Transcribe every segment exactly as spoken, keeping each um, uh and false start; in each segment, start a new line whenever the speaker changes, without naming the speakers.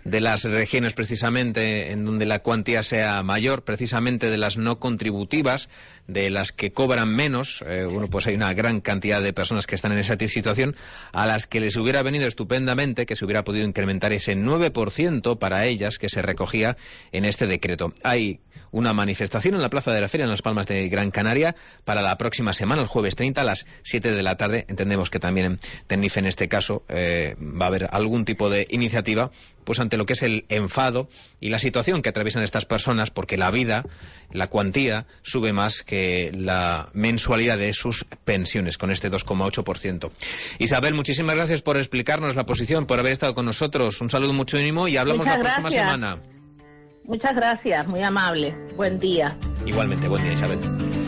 de las regiones precisamente en donde la cuantía sea mayor, precisamente de las no contributivas, de las que cobran menos. Eh, bueno, pues hay una gran cantidad de personas que están en esa situación, a las que les hubiera venido estupendamente que se hubiera podido incrementar ese nueve por ciento para ellas que se recogía en este decreto. Hay una manifestación en la Plaza de la Feria en Las Palmas de Gran Canaria para la próxima semana, el jueves treinta a las siete de la tarde. Entendemos que también en Tenerife, en este caso, eh, va a haber algún tipo de iniciativa pues ante lo que es el enfado y la situación que atraviesan estas personas, porque la vida, la cuantía, sube más que la mensualidad de sus pensiones, con este dos coma ocho por ciento. Isabel, muchísimas gracias por explicarnos la posición, por haber estado con nosotros. Un saludo, mucho ánimo y hablamos
Muchas
la próxima
gracias.
semana.
Muchas gracias, muy amable. Buen día.
Igualmente, buen día, Isabel.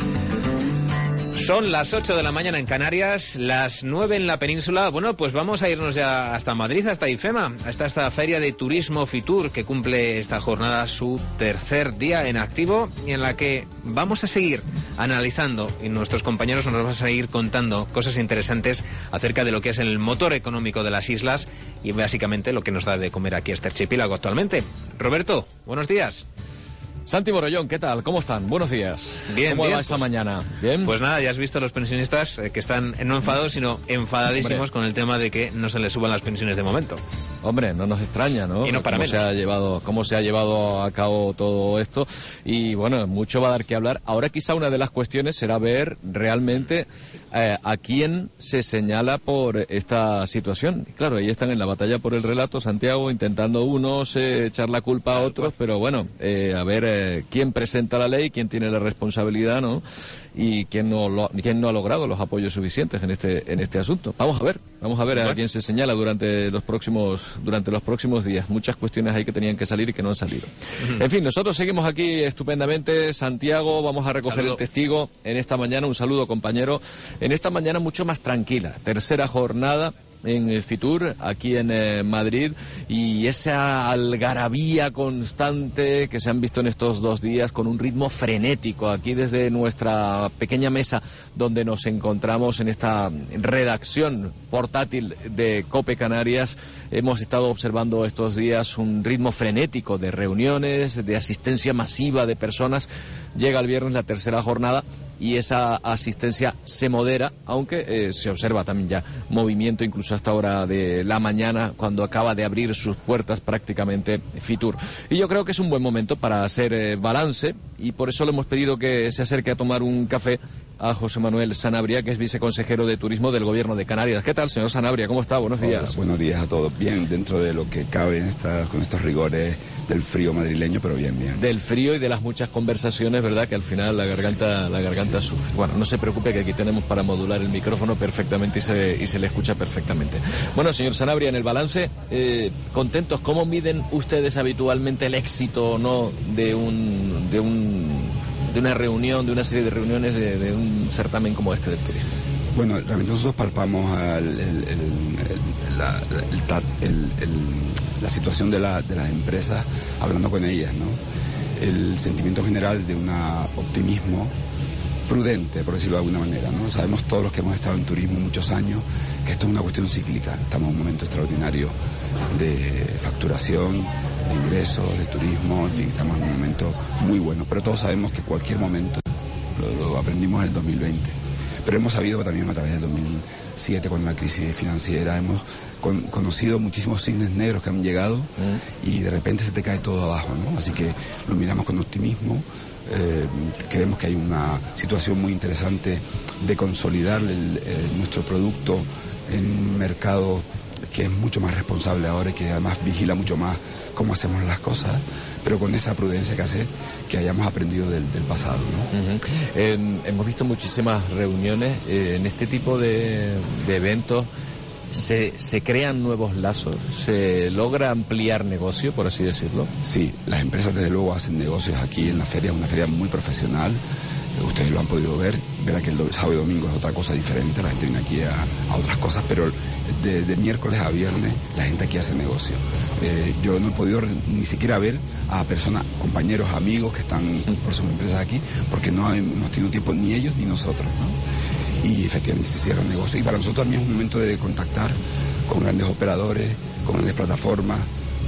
Son las ocho de la mañana en Canarias, las nueve en la península. Bueno, pues vamos a irnos ya hasta Madrid, hasta IFEMA, hasta esta Feria de Turismo Fitur, que cumple esta jornada su tercer día en activo, y en la que vamos a seguir analizando, y nuestros compañeros nos van a seguir contando cosas interesantes acerca de lo que es el motor económico de las islas y básicamente lo que nos da de comer aquí este archipiélago actualmente. Roberto, buenos días.
Santi Borollón, ¿qué tal? ¿Cómo están? Buenos días.
Bien,
¿Cómo
bien,
va esta
pues,
mañana? ¿Bien?
Pues nada, ya has visto a los pensionistas eh, que están no enfadados, sino enfadadísimos Hombre. con el tema de que no se les suban las pensiones de momento.
Hombre, no nos extraña, ¿no?
Y no para
cómo
menos.
se ha llevado, cómo se ha llevado a cabo todo esto. Y bueno, mucho va a dar que hablar. Ahora quizá una de las cuestiones será ver realmente eh, a quién se señala por esta situación. Claro, ahí están en la batalla por el relato, Santiago, intentando unos eh, echar la culpa a otros, pero bueno, eh, a ver eh, quién presenta la ley, quién tiene la responsabilidad, ¿no? Y quién no lo, quién no ha logrado los apoyos suficientes en este en este asunto. Vamos a ver, vamos a ver a quién se señala durante los próximos durante los próximos días. Muchas cuestiones ahí que tenían que salir y que no han salido. Uh-huh. En fin, nosotros seguimos aquí estupendamente. Santiago, vamos a recoger Saludo. el testigo en esta mañana. Un saludo, compañero. En esta mañana mucho más tranquila. Tercera jornada en Fitur, aquí en eh, Madrid, y esa algarabía constante que se han visto en estos dos días con un ritmo frenético. Aquí desde nuestra pequeña mesa donde nos encontramos en esta redacción portátil de COPE Canarias, hemos estado observando estos días un ritmo frenético de reuniones, de asistencia masiva de personas. Llega el viernes la tercera jornada y esa asistencia se modera, aunque eh, se observa también ya movimiento incluso hasta hora de la mañana, cuando acaba de abrir sus puertas prácticamente Fitur. Y yo creo que es un buen momento para hacer eh, balance, y por eso le hemos pedido que se acerque a tomar un café a José Manuel Sanabria, que es viceconsejero de Turismo del Gobierno de Canarias. ¿Qué tal, señor Sanabria? ¿Cómo está? Buenos días.
Hola, buenos días a todos. Bien, dentro de lo que cabe en esta, con estos rigores del frío madrileño, pero bien, bien.
Del frío y de las muchas conversaciones, ¿verdad? Que al final la garganta la garganta sí. sufre. Bueno, no se preocupe, que aquí tenemos para modular el micrófono perfectamente y se, y se le escucha perfectamente. Bueno, señor Sanabria, en el balance, eh, contentos, ¿cómo miden ustedes habitualmente el éxito o no de un... de un de una reunión, de una serie de reuniones de, de un certamen como este del turismo?
Bueno, realmente nosotros palpamos el, el, el, el, la, el, el, el, la situación de, la, de las empresas hablando con ellas, ¿no? El sentimiento general de un optimismo prudente, por decirlo de alguna manera, ¿no? Sabemos todos los que hemos estado en turismo muchos años que esto es una cuestión cíclica. Estamos en un momento extraordinario de facturación, de ingresos, de turismo, en fin, estamos en un momento muy bueno, pero todos sabemos que cualquier momento, lo, lo aprendimos en el dos mil veinte, pero hemos sabido también a través del dos mil siete con la crisis financiera, hemos con, conocido muchísimos signos negros que han llegado mm. y de repente se te cae todo abajo, ¿no? Así que lo miramos con optimismo. Eh, creemos que hay una situación muy interesante de consolidar el, el, nuestro producto en un mercado que es mucho más responsable ahora y que además vigila mucho más cómo hacemos las cosas, pero con esa prudencia que hace que hayamos aprendido del, del pasado, ¿no?
Uh-huh. eh, hemos visto muchísimas reuniones eh, en este tipo de, de eventos. Se, ¿Se crean nuevos lazos? ¿Se logra ampliar negocio, por así decirlo?
Sí, las empresas desde luego hacen negocios aquí en la feria, es una feria muy profesional. Ustedes lo han podido ver, verá que el sábado y domingo es otra cosa diferente, la gente viene aquí a, a otras cosas, pero de, de miércoles a viernes la gente aquí hace negocio. Eh, yo no he podido ni siquiera ver a personas, compañeros, amigos que están por sus empresas aquí, porque no hemos tenido tiempo ni ellos ni nosotros, ¿no? Y efectivamente se cierran negocios, y para nosotros también es un momento de contactar con grandes operadores, con grandes plataformas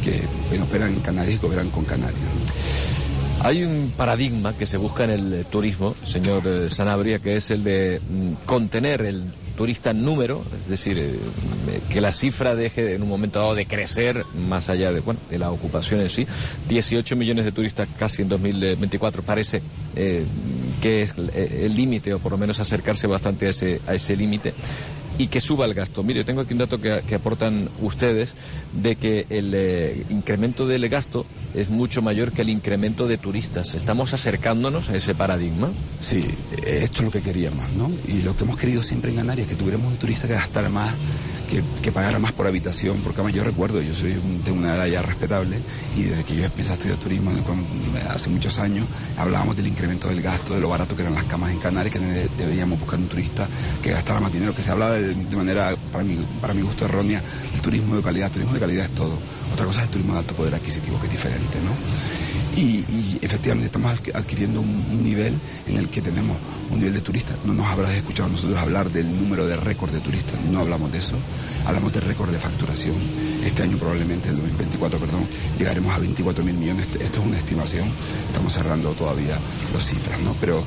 que bueno, operan en Canarias y que operan con Canarias, ¿no?
Hay un paradigma que se busca en el turismo, señor eh, Sanabria, que es el de mm, contener el turista en número, es decir, eh, que la cifra deje en un momento dado de crecer más allá de, bueno, de la ocupación en sí. dieciocho millones de turistas casi en dos mil veinticuatro parece eh, que es el límite, o por lo menos acercarse bastante a ese, a ese límite. Y que suba el gasto. Mire, tengo aquí un dato que, que aportan ustedes de que el eh, incremento del gasto es mucho mayor que el incremento de turistas. ¿Estamos acercándonos a ese paradigma?
Sí, esto es lo que queríamos, ¿no? Y lo que hemos querido siempre en Canarias, que tuviéramos un turista que gastara más, que, que pagara más por habitación, porque además yo recuerdo, yo soy un, tengo una edad ya respetable, y desde que yo empecé a estudiar turismo cuando, hace muchos años, hablábamos del incremento del gasto, de lo barato que eran las camas en Canarias, que de, deberíamos buscar un turista que gastara más dinero, que se hablaba de de manera, para mi, para mi gusto errónea, el turismo de calidad. El turismo de calidad es todo. Otra cosa es el turismo de alto poder adquisitivo, que es diferente, ¿no? Y, y efectivamente estamos adquiriendo un, un nivel en el que tenemos un nivel de turistas. No nos habrás escuchado a nosotros hablar del número de récord de turistas, no hablamos de eso. Hablamos de récord de facturación. Este año probablemente, el dos mil veinticuatro, perdón, llegaremos a veinticuatro mil millones. Esto es una estimación, estamos cerrando todavía las cifras, ¿no? Pero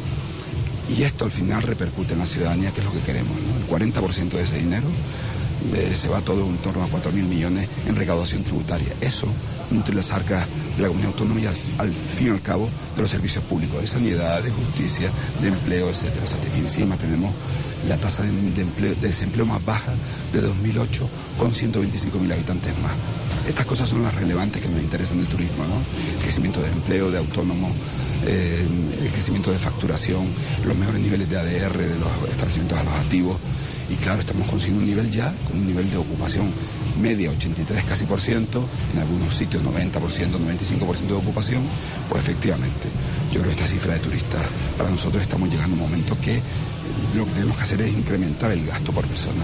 y esto al final repercute en la ciudadanía, que es lo que queremos, ¿no? El cuarenta por ciento de ese dinero eh, se va todo en torno a cuatro mil millones en recaudación tributaria. Eso nutre las arcas de la comunidad autónoma y al, al fin y al cabo de los servicios públicos, de sanidad, de justicia, de empleo, etcétera. O sea, que encima tenemos la tasa de, de, empleo, de desempleo más baja de dos mil ocho, con ciento veinticinco mil habitantes más. Estas cosas son las relevantes que nos interesan del turismo, ¿no? El crecimiento de empleo, de autónomos, eh, el crecimiento de facturación, los mejores niveles de A D R de los establecimientos alojativos. Y claro, estamos consiguiendo un nivel ya, con un nivel de ocupación media, ochenta y tres casi por ciento, en algunos sitios noventa por ciento, noventa y cinco por ciento de ocupación. Pues efectivamente, yo creo que esta cifra de turistas, para nosotros estamos llegando a un momento que lo que tenemos que hacer es incrementar el gasto por persona.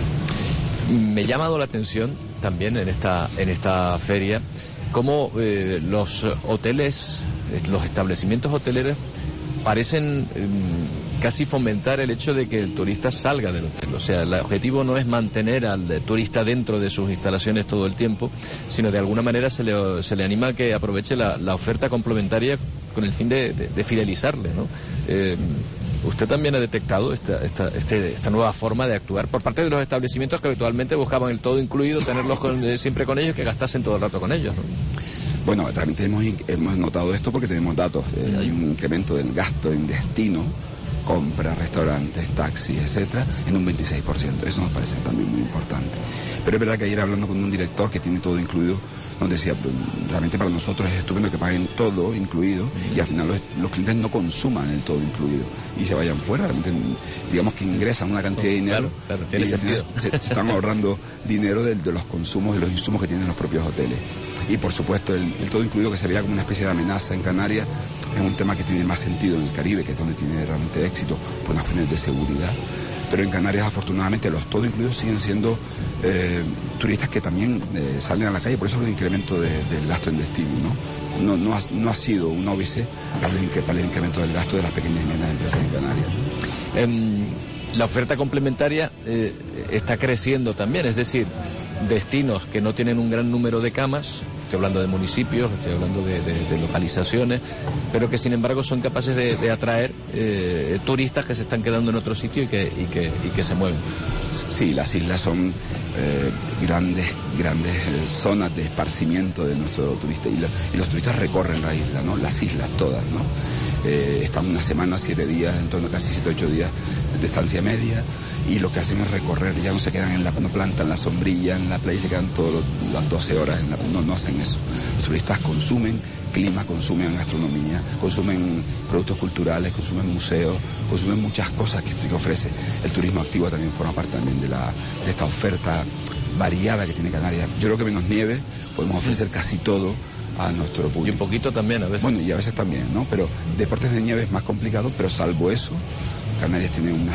Me ha llamado la atención también en esta, en esta feria cómo eh, los hoteles, los establecimientos hoteleros parecen eh, casi fomentar el hecho de que el turista salga del hotel. O sea, el objetivo no es mantener al turista dentro de sus instalaciones todo el tiempo, sino de alguna manera se le, se le anima a que aproveche la, la oferta complementaria con el fin de, de, de fidelizarle, ¿no? Eh, ¿Usted también ha detectado esta, esta, este, esta nueva forma de actuar por parte de los establecimientos que habitualmente buscaban el todo incluido, tenerlos con, eh, siempre con ellos, que gastasen todo el rato con ellos, ¿no?
Bueno, realmente hemos, hemos notado esto porque tenemos datos. Eh, hay un incremento del gasto en destino, compras, restaurantes, taxis, etcétera, en un veintiséis por ciento. Eso nos parece también muy importante. Pero es verdad que ayer hablando con un director que tiene todo incluido, nos decía, realmente para nosotros es estupendo que paguen todo incluido y al final los, los clientes no consuman el todo incluido y se vayan fuera. Realmente, digamos que ingresan una cantidad de dinero,
claro, claro, tiene
y
sentido.
Se, se están ahorrando dinero de, de los consumos, de los insumos que tienen los propios hoteles. Y por supuesto el, el todo incluido, que se veía como una especie de amenaza en Canarias, es un tema que tiene más sentido en el Caribe, que es donde tiene realmente éxito por las fines de seguridad. Pero en Canarias afortunadamente los todo incluidos siguen siendo eh, turistas que también eh, salen a la calle, por eso el incremento de, del gasto en destino, ¿no? No, no, ha, no ha sido un óbice para el, para el incremento del gasto de las pequeñas y medianas empresas en Canarias, ¿no?
Um, la oferta complementaria eh, está creciendo también, es decir, destinos que no tienen un gran número de camas, estoy hablando de municipios, estoy hablando de, de, de localizaciones, pero que sin embargo son capaces de, de atraer eh, turistas que se están quedando en otro sitio y que, y que, y que se mueven.
Sí, las islas son eh, grandes grandes eh, zonas de esparcimiento de nuestro turista, y, la, y los turistas recorren la isla, ¿no? Las islas todas, ¿no? Eh, están una semana, siete días, en torno a casi siete, ocho días de estancia media, y lo que hacen es recorrer, ya no se quedan en la, no plantan la sombrilla en la playa y se quedan todas las doce horas en la, no, no hacen eso. Los turistas consumen clima, consumen gastronomía, consumen productos culturales, consumen museos, consumen muchas cosas que, que ofrece. El turismo activo también forma parte también de, la, de esta oferta variada que tiene Canarias. Yo creo que menos nieve podemos ofrecer casi todo a nuestro público.
Y un poquito también a veces.
Bueno, y a veces también, ¿no? Pero deportes de nieve es más complicado, pero salvo eso, Canarias tiene una,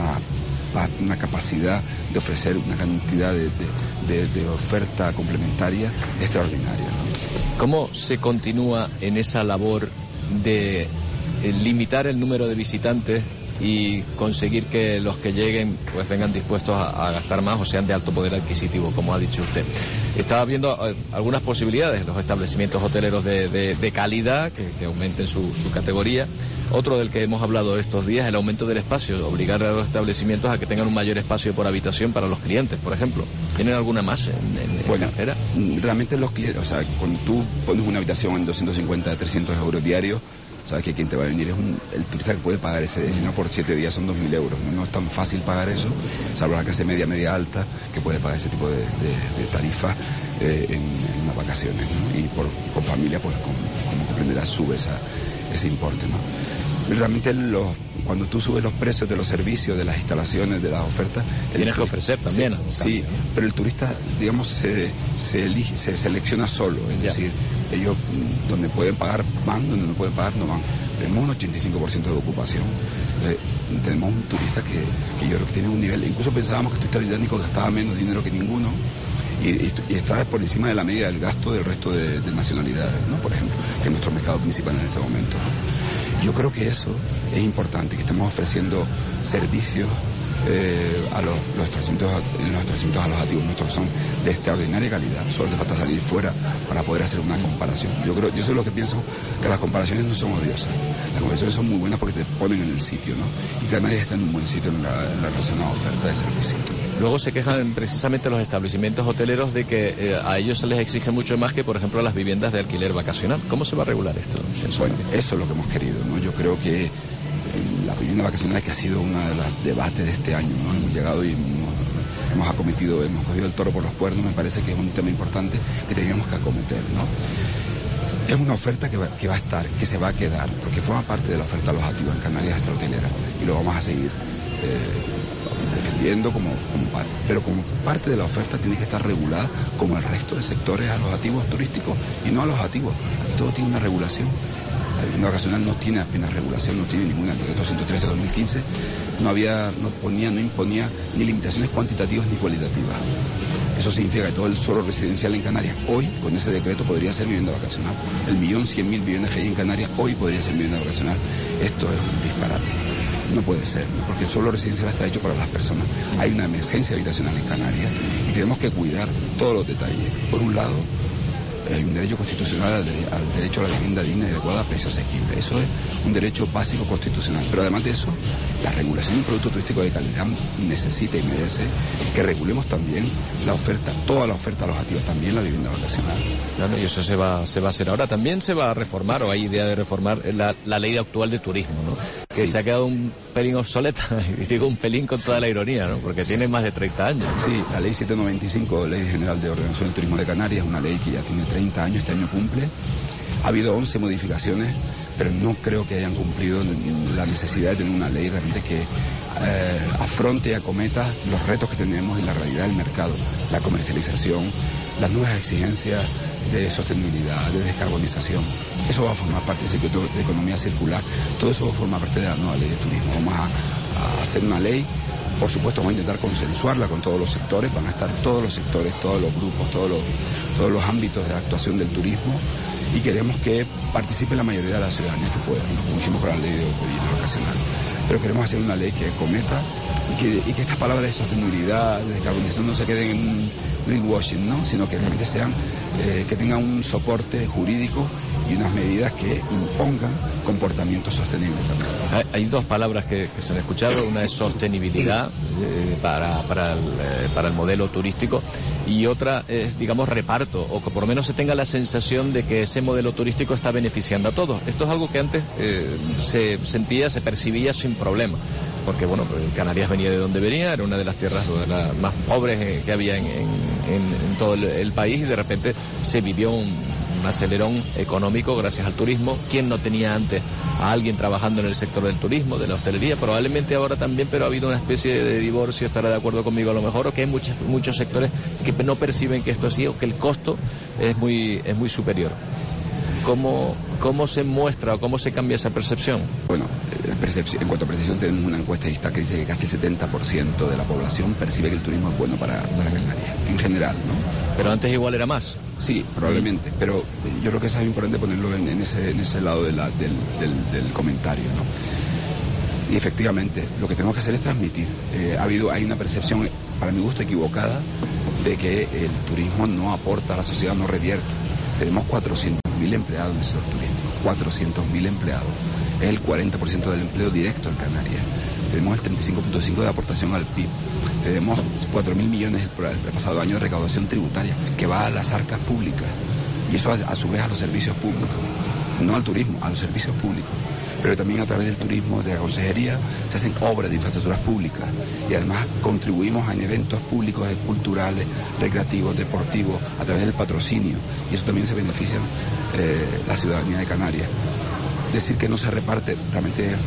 una, una capacidad de ofrecer una cantidad de, de, de, de oferta complementaria extraordinaria, ¿no?
¿Cómo se continúa en esa labor de eh, limitar el número de visitantes y conseguir que los que lleguen pues vengan dispuestos a, a gastar más o sean de alto poder adquisitivo, como ha dicho usted. Estaba viendo eh, algunas posibilidades, los establecimientos hoteleros de, de, de calidad que, que aumenten su, su categoría. Otro del que hemos hablado estos días, el aumento del espacio, obligar a los establecimientos a que tengan un mayor espacio por habitación para los clientes, por ejemplo. ¿Tienen alguna más en, en,
bueno,
en cartera?
Realmente los clientes, o sea, cuando tú pones una habitación en doscientos cincuenta a trescientos euros diarios, sabes que quien te va a venir es un, el turista que puede pagar ese, ¿no? Por siete días son dos mil euros, ¿no? No es tan fácil pagar eso, salvo la clase media, media alta, que puede pagar ese tipo de, de, de tarifas eh, en, en las vacaciones, ¿no? Y por, con familia, pues con, como comprenderás, sube esa, ese importe, ¿no? Realmente los, cuando tú subes los precios de los servicios, de las instalaciones, de las ofertas...
Tienes que ofrecer también.
Sí, sí, pero el turista, digamos, se, se, elige, se selecciona solo, es ya. decir, ellos donde pueden pagar van, donde no pueden pagar no van. Tenemos un ochenta y cinco por ciento de ocupación. Eh, tenemos un turista que, que yo creo que tiene un nivel, incluso pensábamos que el turista británico gastaba menos dinero que ninguno, y, y, y está por encima de la media del gasto del resto de, de nacionalidades, ¿no? Por ejemplo, que es nuestro mercado principal en este momento, ¿no? Yo creo que eso es importante, que estemos ofreciendo servicios eh, a los, los establecimientos, los establecimientos alojativos nuestros son de extraordinaria calidad. Solo te falta salir fuera para poder hacer una comparación. Yo creo, yo soy lo que pienso, que las comparaciones no son odiosas. Las comparaciones son muy buenas porque te ponen en el sitio, ¿no? Y Canarias está en un buen sitio en la, en la relacionada oferta de servicio.
Luego se quejan precisamente los establecimientos hoteleros de que eh, a ellos se les exige mucho más que, por ejemplo, a las viviendas de alquiler vacacional. ¿Cómo se va a regular esto?
Bueno, eso es lo que hemos querido, ¿no? Yo creo que la vivienda vacacional, que ha sido uno de los debates de este año, ¿no? Hemos llegado y hemos, hemos acometido, hemos cogido el toro por los cuernos. Me parece que es un tema importante que teníamos que acometer, ¿no? Es una oferta que va, que va a estar, que se va a quedar, porque forma parte de la oferta alojativa en Canarias extrahotelera, y lo vamos a seguir eh, defendiendo como, como parte. Pero como parte de la oferta tiene que estar regulada como el resto de sectores alojativos turísticos y no alojativos. Aquí todo tiene una regulación. La vivienda vacacional no tiene apenas regulación, no tiene ninguna. El decreto ciento trece de dos mil quince no había, no ponía, no imponía ni limitaciones cuantitativas ni cualitativas. Eso significa que todo el suelo residencial en Canarias hoy, con ese decreto, podría ser vivienda vacacional. El millón cien mil viviendas que hay en Canarias hoy podría ser vivienda vacacional. Esto es un disparate. No puede ser, ¿no? Porque el suelo residencial está hecho para las personas. Hay una emergencia habitacional en Canarias y tenemos que cuidar todos los detalles. Por un lado, hay un derecho constitucional al, de, al derecho a la vivienda digna y adecuada a precio asequible. Eso es un derecho básico constitucional. Pero además de eso, la regulación de un producto turístico de calidad necesita y merece que regulemos también la oferta, toda la oferta alojativa, también la vivienda vacacional.
Claro, y eso se va, se va a hacer ahora. También se va a reformar, o hay idea de reformar, la, la ley actual de turismo, ¿no? Que sí. Se ha quedado un pelín obsoleta, y digo un pelín con toda la ironía, ¿no? Porque tiene más de treinta años.
Sí, la ley setecientos noventa y cinco, Ley General de Ordenación del Turismo de Canarias, una ley que ya tiene treinta años, este año cumple. Ha habido once modificaciones, pero no creo que hayan cumplido la necesidad de tener una ley realmente que eh, afronte y acometa los retos que tenemos en la realidad del mercado, la comercialización, las nuevas exigencias de sostenibilidad, de descarbonización. Eso va a formar parte del circuito de economía circular. Todo eso va a formar parte de la nueva ley de turismo. Vamos a, a hacer una ley. Por supuesto, vamos a intentar consensuarla con todos los sectores, van a estar todos los sectores, todos los grupos, todos los, todos los ámbitos de actuación del turismo, y queremos que participe la mayoría de la ciudadanía que pueda, ¿no? Como hicimos con la ley de vivienda vacacional. Pero queremos hacer una ley que cometa y que, y que estas palabras de sostenibilidad, de descarbonización no se queden en un greenwashing, ¿no? Sino que realmente sean, eh, que tengan un soporte jurídico y unas medidas que impongan comportamientos sostenibles también.
Hay, hay dos palabras que, que se han escuchado, una es sostenibilidad eh, para, para, el, eh, para el modelo turístico, y otra es, digamos, reparto, o que por lo menos se tenga la sensación de que ese modelo turístico está beneficiando a todos. Esto es algo que antes eh, se sentía, se percibía sin problema, porque bueno, Canarias venía de donde venía, era una de las tierras de las más pobres que había en, en, en todo el, el país, y de repente se vivió un, un acelerón económico gracias al turismo. ¿Quién no tenía antes a alguien trabajando en el sector del turismo, de la hostelería? Probablemente ahora también, pero ha habido una especie de divorcio, estará de acuerdo conmigo a lo mejor, o que hay muchos, muchos sectores que no perciben que esto es así, o que el costo es muy, es muy superior. ¿Cómo, ¿Cómo se muestra o cómo se cambia esa percepción?
Bueno, la percepción, en cuanto a percepción, tenemos una encuesta que dice que casi el setenta por ciento de la población percibe que el turismo es bueno para, para Canarias, en general, ¿no?
Pero antes igual era más.
Sí, probablemente, pero yo creo que es importante ponerlo en, en, ese, en ese lado de la, del, del, del comentario, ¿no? Y efectivamente, lo que tenemos que hacer es transmitir. Eh, ha habido, hay una percepción, para mi gusto, equivocada de que el turismo no aporta a la sociedad, no revierte. Tenemos cuatrocientos mil empleados en el sector turístico, cuatrocientos mil empleados. Es el cuarenta por ciento del empleo directo en Canarias. Tenemos el treinta y cinco punto cinco por ciento de aportación al P I B. Tenemos cuatro mil millones el, el pasado año de recaudación tributaria que va a las arcas públicas. Y eso a, a su vez a los servicios públicos. No al turismo, a los servicios públicos. Pero también a través del turismo, de la consejería, se hacen obras de infraestructuras públicas. Y además contribuimos en eventos públicos, culturales, recreativos, deportivos, a través del patrocinio. Y eso también se beneficia eh, la ciudadanía de Canarias. Decir que no se reparte, realmente eh,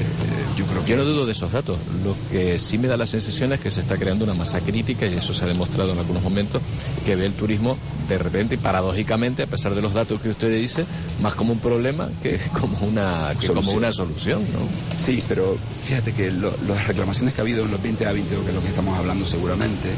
yo creo que...
Yo no dudo de esos datos. Lo que sí me da la sensación es que se está creando una masa crítica, y eso se ha demostrado en algunos momentos, que ve el turismo de repente y paradójicamente, a pesar de los datos que usted dice, más como un problema que como una, que como una solución, ¿no?
Sí, pero fíjate que lo, las reclamaciones que ha habido en los veinte A veinte, que es lo que estamos hablando seguramente,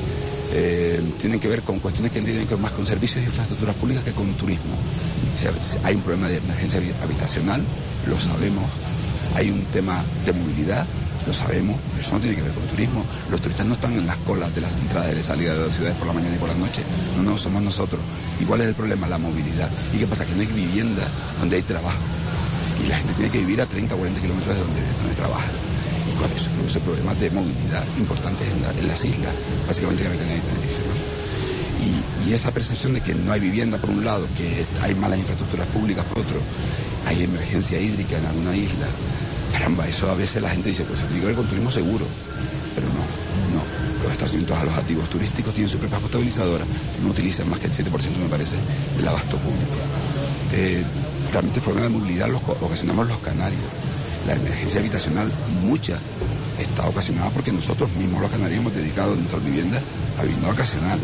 eh, tienen que ver con cuestiones que tienen que ver más con servicios y infraestructuras públicas que con turismo. O sea, hay un problema de emergencia habitacional, lo sabemos. Hay un tema de movilidad, lo sabemos, pero eso no tiene que ver con turismo. Los turistas no están en las colas de las entradas y de salidas de las ciudades por la mañana y por la noche. No, no, somos nosotros. ¿Y cuál es el problema? La movilidad. ¿Y qué pasa? Que no hay vivienda donde hay trabajo. Y la gente tiene que vivir a treinta o cuarenta kilómetros de donde, donde trabaja. Y con eso produce problemas de movilidad importantes en, la, en las islas, básicamente Gran Canaria y Tenerife, ¿no? Y, y esa percepción de que no hay vivienda por un lado, que hay malas infraestructuras públicas por otro, hay emergencia hídrica en alguna isla, caramba, eso a veces la gente dice, pues tiene que ver con turismo seguro, pero no, no. Los establecimientos alojativos turísticos tienen su propia potabilizadora, no utilizan más que el siete por ciento, me parece, del abasto público. Eh, realmente el problema de movilidad lo ocasionamos los canarios. La emergencia habitacional, mucha, está ocasionada porque nosotros mismos los canarios hemos dedicado nuestras viviendas a vivienda vacacional.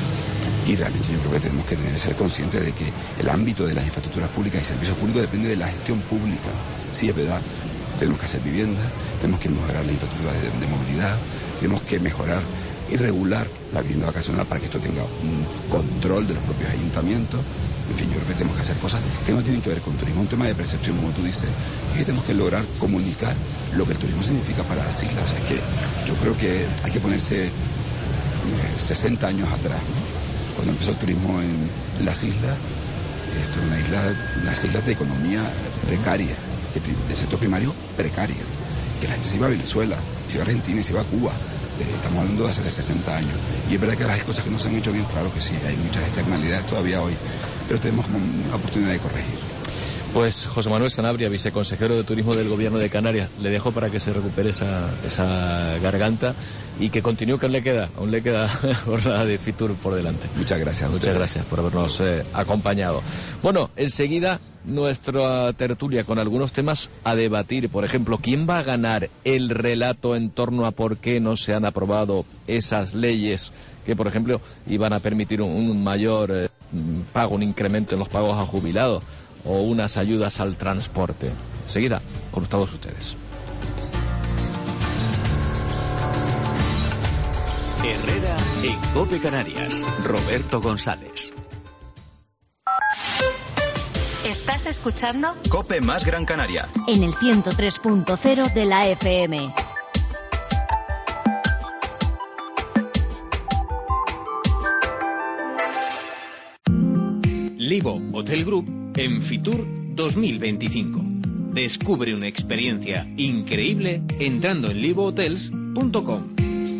Y realmente yo creo que tenemos que tener, ser conscientes de que el ámbito de las infraestructuras públicas y servicios públicos depende de la gestión pública. Sí, es verdad, tenemos que hacer viviendas, tenemos que mejorar la infraestructura de, de movilidad, tenemos que mejorar y regular la vivienda vacacional para que esto tenga un control de los propios ayuntamientos. En fin, yo creo que tenemos que hacer cosas que no tienen que ver con turismo, un tema de percepción, como tú dices, y que tenemos que lograr comunicar lo que el turismo significa para las islas. O sea, es que yo creo que hay que ponerse sesenta años atrás, ¿no? Cuando empezó el turismo en, en las islas, esto es una isla, unas islas de economía precaria, de, de sector primario precaria, que la gente se iba a Venezuela, se iba a Argentina y se iba a Cuba. Eh, estamos hablando de hace sesenta años. Y es verdad que las cosas que no se han hecho bien, claro que sí, hay muchas externalidades todavía hoy, pero tenemos como una oportunidad de corregir.
Pues José Manuel Sanabria, viceconsejero de Turismo del Gobierno de Canarias, le dejo para que se recupere esa, esa garganta y que continúe, que aún le queda, aún le queda jornada de Fitur por delante.
Muchas gracias.
Muchas gracias por habernos eh, acompañado. Bueno, enseguida nuestra tertulia con algunos temas a debatir. Por ejemplo, ¿quién va a ganar el relato en torno a por qué no se han aprobado esas leyes que, por ejemplo, iban a permitir un, un mayor eh, pago, un incremento en los pagos a jubilados o unas ayudas al transporte? Enseguida, con todos ustedes.
Herrera en COPE Canarias. Roberto González.
¿Estás escuchando?
COPE más Gran Canaria.
En el ciento tres punto cero de la F M.
Livo Hotel Group en Fitur dos mil veinticinco. Descubre una experiencia increíble entrando en livo hotels punto com.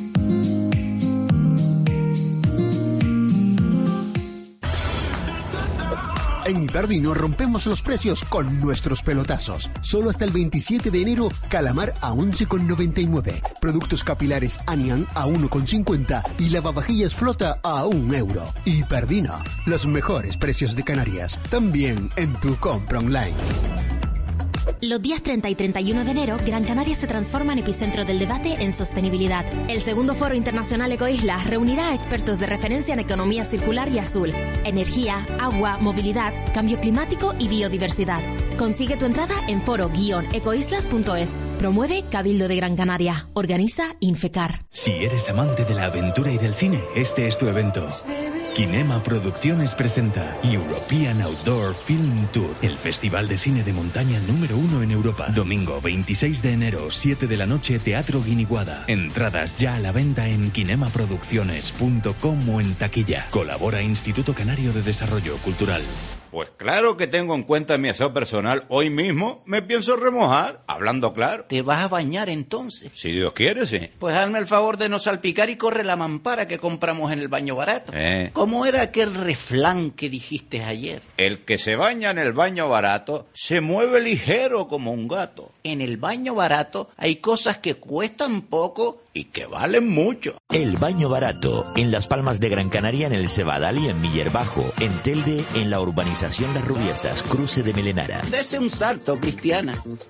En Hiperdino rompemos los precios con nuestros pelotazos. Solo hasta el veintisiete de enero, calamar a once con noventa y nueve. Productos capilares Anian a uno con cincuenta y lavavajillas Flota a un euro. Hiperdino, los mejores precios de Canarias. También en tu compra online.
Los días treinta y treinta y uno de enero, Gran Canaria se transforma en epicentro del debate en sostenibilidad. El segundo Foro Internacional Ecoislas reunirá a expertos de referencia en economía circular y azul, energía, agua, movilidad, cambio climático y biodiversidad. Consigue tu entrada en foro guion ecoislas punto es. Promueve Cabildo de Gran Canaria. Organiza Infecar.
Si eres amante de la aventura y del cine, este es tu evento. Kinema Producciones presenta European Outdoor Film Tour, el festival de cine de montaña número uno en Europa. Domingo veintiséis de enero, siete de la noche, Teatro Guiniguada. Entradas ya a la venta en kinemaproducciones punto com o en taquilla. Colabora Instituto Canario de Desarrollo Cultural.
Pues claro que tengo en cuenta mi aseo personal. Hoy mismo me pienso remojar, hablando claro.
¿Te vas a bañar entonces?
Si Dios quiere, sí.
Pues hazme el favor de no salpicar y corre la mampara que compramos en el baño barato.
Eh.
¿Cómo era aquel refrán que dijiste ayer?
El que se baña en el baño barato se mueve ligero como un gato.
En el baño barato hay cosas que cuestan poco y que valen mucho.
El Baño Barato, en Las Palmas de Gran Canaria, en el Cebadal y en Miller Bajo. En Telde, en la urbanización Las Rubiesas, cruce de Melenara.
Dese un salto, Cristiana.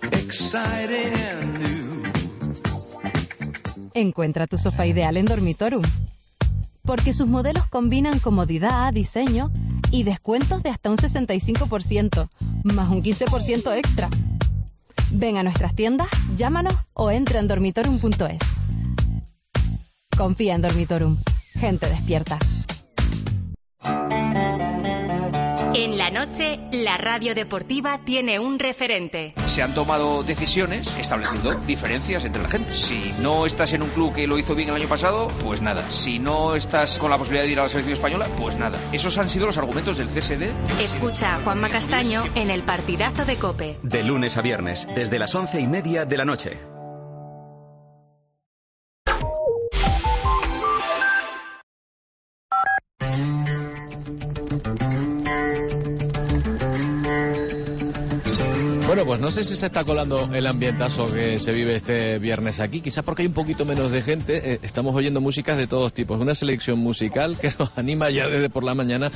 Encuentra tu sofá ideal en Dormitorum, porque sus modelos combinan comodidad, diseño y descuentos de hasta un sesenta y cinco por ciento, más un quince por ciento extra. Ven a nuestras tiendas, llámanos o entra en dormitorum punto es. Confía en Dormitorum. Gente despierta.
En la noche, la radio deportiva tiene un referente.
Se han tomado decisiones estableciendo diferencias entre la gente. Si no estás en un club que lo hizo bien el año pasado, pues nada. Si no estás con la posibilidad de ir a la selección española, pues nada. Esos han sido los argumentos del C S D.
Escucha a Juanma Castaño en el partidazo de COPE.
De lunes a viernes, desde las once y media de la noche.
Bueno, pues no sé si se está colando el ambientazo que se vive este viernes aquí, quizás porque hay un poquito menos de gente. Eh, estamos oyendo músicas de todos tipos, una selección musical que nos anima ya desde por la mañana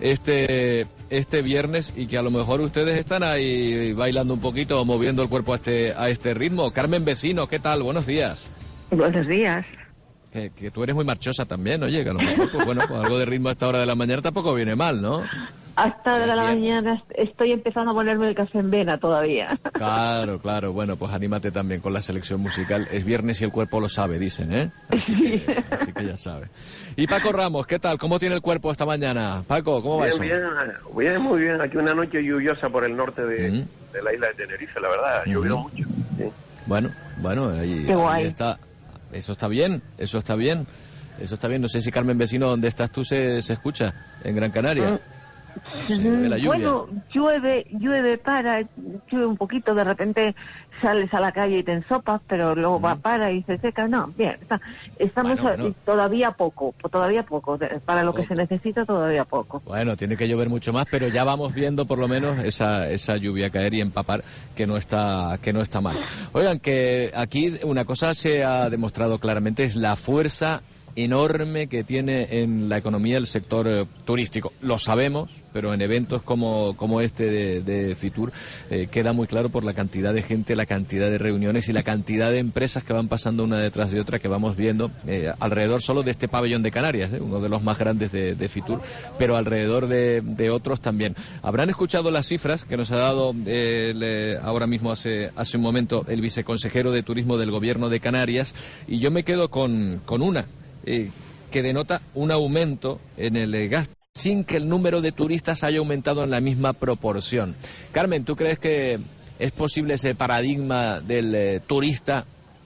este este viernes y que a lo mejor ustedes están ahí bailando un poquito o moviendo el cuerpo a este a este ritmo. Carmen Vecino, ¿qué tal? Buenos días.
Buenos días.
Que, que tú eres muy marchosa también, oye, que a lo mejor, pues bueno, pues algo de ritmo a esta hora de la mañana tampoco viene mal, ¿no?
Hasta hora de la mañana estoy empezando a ponerme el café en vena todavía.
Claro, claro, bueno, pues anímate también con la selección musical. Es viernes y el cuerpo lo sabe, dicen, ¿eh? Así que, así que ya sabe. Y Paco Ramos, ¿qué tal? ¿Cómo tiene el cuerpo esta mañana? Paco, ¿cómo va
bien,
eso?
Bien, bien, muy bien. Aquí una noche lluviosa por el norte de, mm. de la isla de Tenerife, la verdad. Ha llovido mm. mucho. Sí.
Bueno, bueno, ahí, ahí está. Eso está bien, eso está bien. Eso está bien. No sé si Carmen Vecino, donde estás tú, se, se escucha en Gran Canaria. Mm. Se ve la lluvia.
Bueno, llueve, llueve, para, llueve un poquito, de repente sales a la calle y te ensopas, pero luego va, para y se seca. No, bien, está, estamos bueno, bueno. todavía poco, todavía poco, para lo poco. que se necesita todavía poco.
Bueno, tiene que llover mucho más, pero ya vamos viendo por lo menos esa esa lluvia caer y empapar, que no está que no está mal. Oigan, que aquí una cosa se ha demostrado claramente, es la fuerza enorme que tiene en la economía el sector eh, turístico. Lo sabemos, pero en eventos como, como este de, de Fitur eh, queda muy claro por la cantidad de gente, la cantidad de reuniones y la cantidad de empresas que van pasando una detrás de otra que vamos viendo eh, alrededor solo de este pabellón de Canarias, eh, uno de los más grandes de, de Fitur, pero alrededor de, de otros también. Habrán escuchado las cifras que nos ha dado eh, le, ahora mismo hace, hace un momento el viceconsejero de Turismo del Gobierno de Canarias, y yo me quedo con, con una Eh, que denota un aumento en el eh, gasto sin que el número de turistas haya aumentado en la misma proporción. Carmen, ¿tú crees que es posible ese paradigma del eh, turista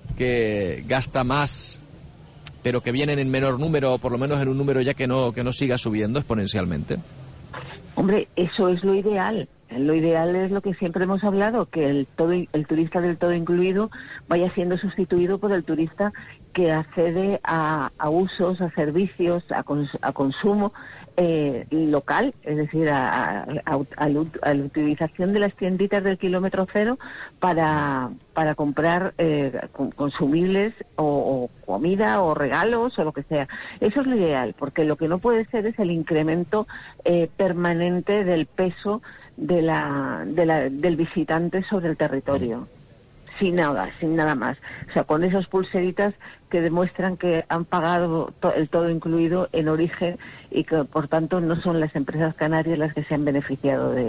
que gasta más pero que vienen en menor número, o por lo menos en un número ya que no que no siga subiendo exponencialmente?
Hombre, eso es lo ideal. Lo ideal es lo que siempre hemos hablado, que el todo el turista del todo incluido vaya siendo sustituido por el turista que accede a, a usos, a servicios, a, cons, a consumo eh, local, es decir, a, a, a, a la utilización de las tienditas del kilómetro cero para, para comprar eh, consumibles o, o comida o regalos o lo que sea. Eso es lo ideal, porque lo que no puede ser es el incremento eh, permanente del peso de la, de la, del visitante sobre el territorio, sin nada, sin nada más. O sea, con esas pulseritas que demuestran que han pagado to, el todo incluido en origen y que, por tanto, no son las empresas canarias las que se han beneficiado de,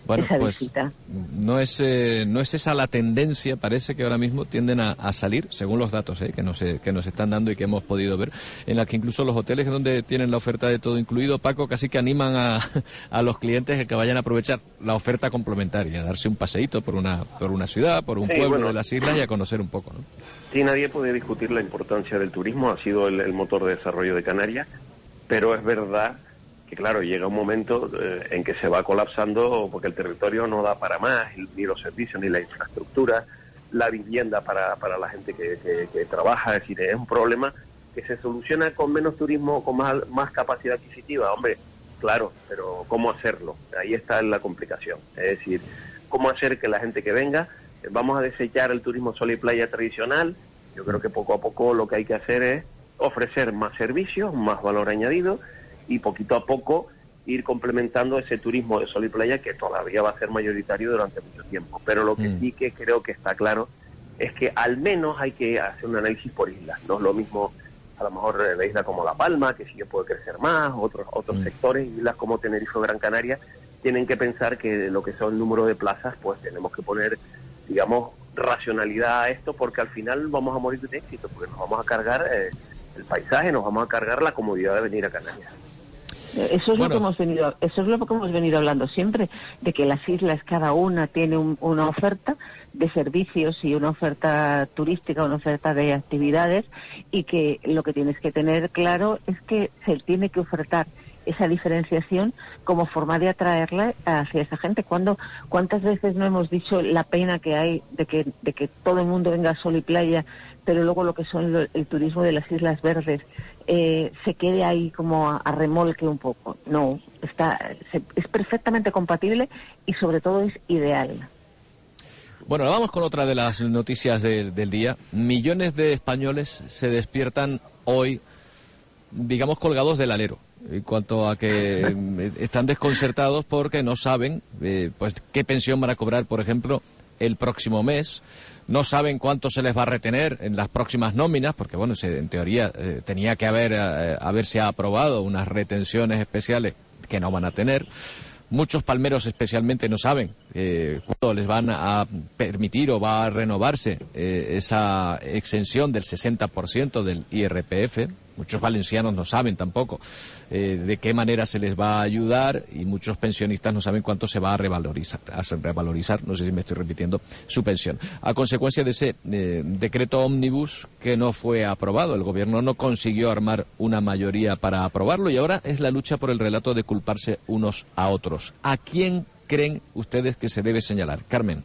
Bueno,
esa
pues
visita.
no es eh, no es esa la tendencia, parece que ahora mismo tienden a, a salir, según los datos eh, que nos eh, que nos están dando y que hemos podido ver, en la que incluso los hoteles donde tienen la oferta de todo incluido, Paco, casi que animan a, a los clientes a que vayan a aprovechar la oferta complementaria, a darse un paseíto por una por una ciudad, por un
Sí,
pueblo
bueno.
de las islas y a conocer un poco, ¿no?
Sí, nadie puede discutir la importancia del turismo, ha sido el, el motor de desarrollo de Canarias, pero es verdad que, claro, llega un momento eh, en que se va colapsando porque el territorio no da para más, ni los servicios, ni la infraestructura, la vivienda para, para la gente que, que, que trabaja, es decir, es un problema que se soluciona con menos turismo, con más, más capacidad adquisitiva, hombre, claro, pero ¿cómo hacerlo? Ahí está la complicación, es decir, ¿cómo hacer que la gente que venga, vamos a desechar el turismo sol y playa tradicional? Yo creo que poco a poco lo que hay que hacer es ofrecer más servicios, más valor añadido, y poquito a poco ir complementando ese turismo de sol y playa que todavía va a ser mayoritario durante mucho tiempo. Pero lo que
Mm.
sí que creo que está claro es que al menos hay que hacer un análisis por islas. No es lo mismo, a lo mejor, eh, la isla como La Palma, que sí que puede crecer más, otros otros
Mm.
sectores, islas como Tenerife o Gran Canaria, tienen que pensar que lo que son el número de plazas, pues tenemos que poner, digamos, racionalidad a esto, porque al final vamos a morir de éxito, porque nos vamos a cargar eh, el paisaje, nos vamos a cargar la comodidad de venir a Canarias.
Eso es
Bueno.
lo que hemos venido, eso es lo que hemos venido hablando siempre, de que las islas cada una tiene un- una oferta de servicios y una oferta turística, una oferta de actividades, y que lo que tienes que tener claro es que se tiene que ofertar esa diferenciación como forma de atraerla hacia esa gente. Cuando, ¿cuántas veces no hemos dicho la pena que hay de que, de que todo el mundo venga a sol y playa, pero luego lo que son lo- el turismo de las Islas Verdes eh, se quede ahí como a, a remolque un poco? No, está, se- es perfectamente compatible y sobre todo es ideal.
Bueno, vamos con otra de las noticias de- del día. Millones de españoles se despiertan hoy, digamos, colgados del alero, en cuanto a que eh, están desconcertados porque no saben eh, pues qué pensión van a cobrar, por ejemplo, el próximo mes. No saben cuánto se les va a retener en las próximas nóminas, porque, bueno, se, en teoría eh, tenía que haber eh, haberse aprobado unas retenciones especiales que no van a tener. Muchos palmeros especialmente no saben eh, cuándo les van a permitir o va a renovarse eh, esa exención del sesenta por ciento del I R P F. Muchos valencianos no saben tampoco eh, de qué manera se les va a ayudar, y muchos pensionistas no saben cuánto se va a revalorizar, a revalorizar, no sé si me estoy repitiendo, su pensión. A consecuencia de ese eh, decreto ómnibus que no fue aprobado, el gobierno no consiguió armar una mayoría para aprobarlo, y ahora es la lucha por el relato de culparse unos a otros. ¿A quién creen ustedes que se debe señalar? Carmen.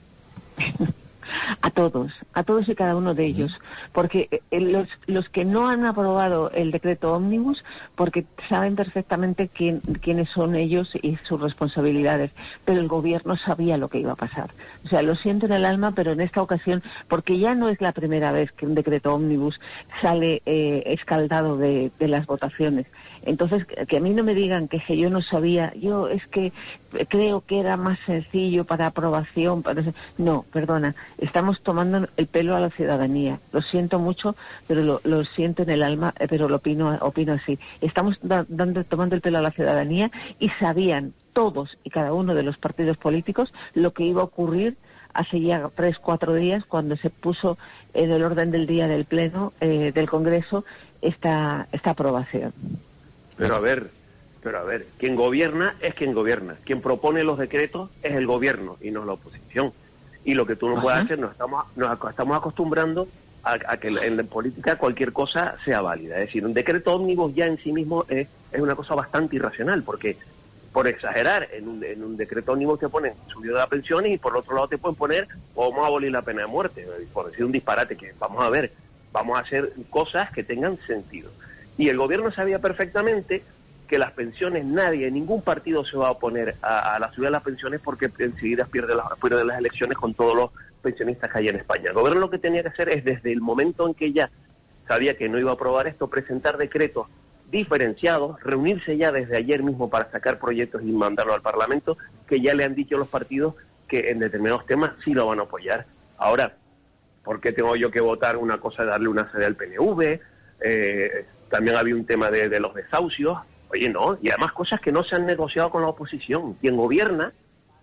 A todos, a todos y cada uno de ellos, porque eh, los, los que no han aprobado el decreto ómnibus, porque saben perfectamente quién, quiénes son ellos y sus responsabilidades, pero el gobierno sabía lo que iba a pasar. O sea, lo siento en el alma, pero en esta ocasión, porque ya no es la primera vez que un decreto ómnibus sale eh, escaldado de, de las votaciones. Entonces, que, que a mí no me digan que, que yo no sabía, yo es que creo que era más sencillo para aprobación, para... no, perdona, estamos tomando el pelo a la ciudadanía. Lo siento mucho, pero lo, lo siento en el alma, eh, pero lo opino, opino así. Estamos da, dando, tomando el pelo a la ciudadanía, y sabían todos y cada uno de los partidos políticos lo que iba a ocurrir hace ya tres, cuatro días, cuando se puso en el orden del día del Pleno eh, del Congreso esta, esta aprobación.
Pero a ver, pero a ver, quien gobierna es quien gobierna. Quien propone los decretos es el gobierno y no la oposición. Y lo que tú no
Ajá.
puedes hacer, nos estamos, nos estamos acostumbrando a, a que en la política cualquier cosa sea válida. Es decir, un decreto ómnibus ya en sí mismo es, es una cosa bastante irracional, porque por exagerar, en un, en un decreto ómnibus te ponen subido de las pensiones y por otro lado te pueden poner o vamos a abolir la pena de muerte, por decir un disparate, que vamos a ver, vamos a hacer cosas que tengan sentido. Y el gobierno sabía perfectamente que las pensiones, nadie, ningún partido se va a oponer a, a la subida de las pensiones, porque enseguida pierde las, pierde las elecciones con todos los pensionistas que hay en España. El gobierno lo que tenía que hacer es, desde el momento en que ya sabía que no iba a aprobar esto, presentar decretos diferenciados, reunirse ya desde ayer mismo para sacar proyectos y mandarlo al Parlamento, que ya le han dicho los partidos que en determinados temas sí lo van a apoyar. Ahora, ¿por qué tengo yo que votar una cosa de darle una sede al P N V? Eh, también había un tema de, de los desahucios. Oye, no, y además cosas que no se han negociado con la oposición. Quien gobierna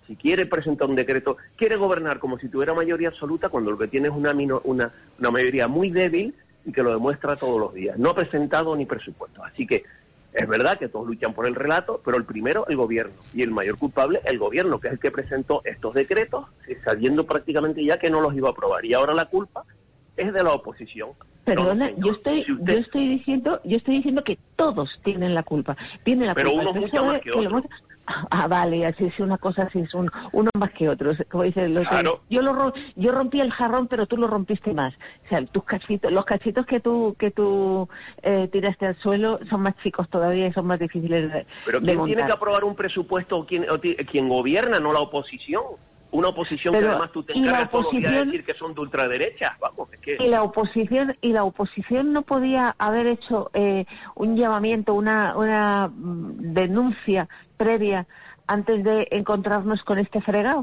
si quiere presentar un decreto, quiere gobernar como si tuviera mayoría absoluta, cuando lo que tiene es una, una, una mayoría muy débil y que lo demuestra todos los días. No ha presentado ni presupuesto. Así que es verdad que todos luchan por el relato, pero el primero, el gobierno. Y el mayor culpable, el gobierno, que es el que presentó estos decretos, sabiendo prácticamente ya que no los iba a aprobar. Y ahora la culpa es de la oposición.
Perdona,
no,
yo estoy
si usted...
yo estoy diciendo yo estoy diciendo que todos tienen la culpa. Tiene la
pero
culpa.
uno mucho más que, que otro.
Ah, vale, así es una cosa, así es un, uno más que otro. Como dice, lo
claro.
que, yo lo yo rompí el jarrón, pero tú lo rompiste más. O sea, tus cachitos, los cachitos que tú que tú eh, tiraste al suelo son más chicos todavía y son más difíciles de
Pero ¿quién tiene que aprobar un presupuesto? ¿Quién, quien gobierna, no la oposición? Una oposición
pero,
que además tú te encargas todos los días de decir que son de ultraderecha. Vamos, es que...
Y la oposición y la oposición no podía haber hecho eh, un llamamiento, una una denuncia previa antes de encontrarnos con este fregado.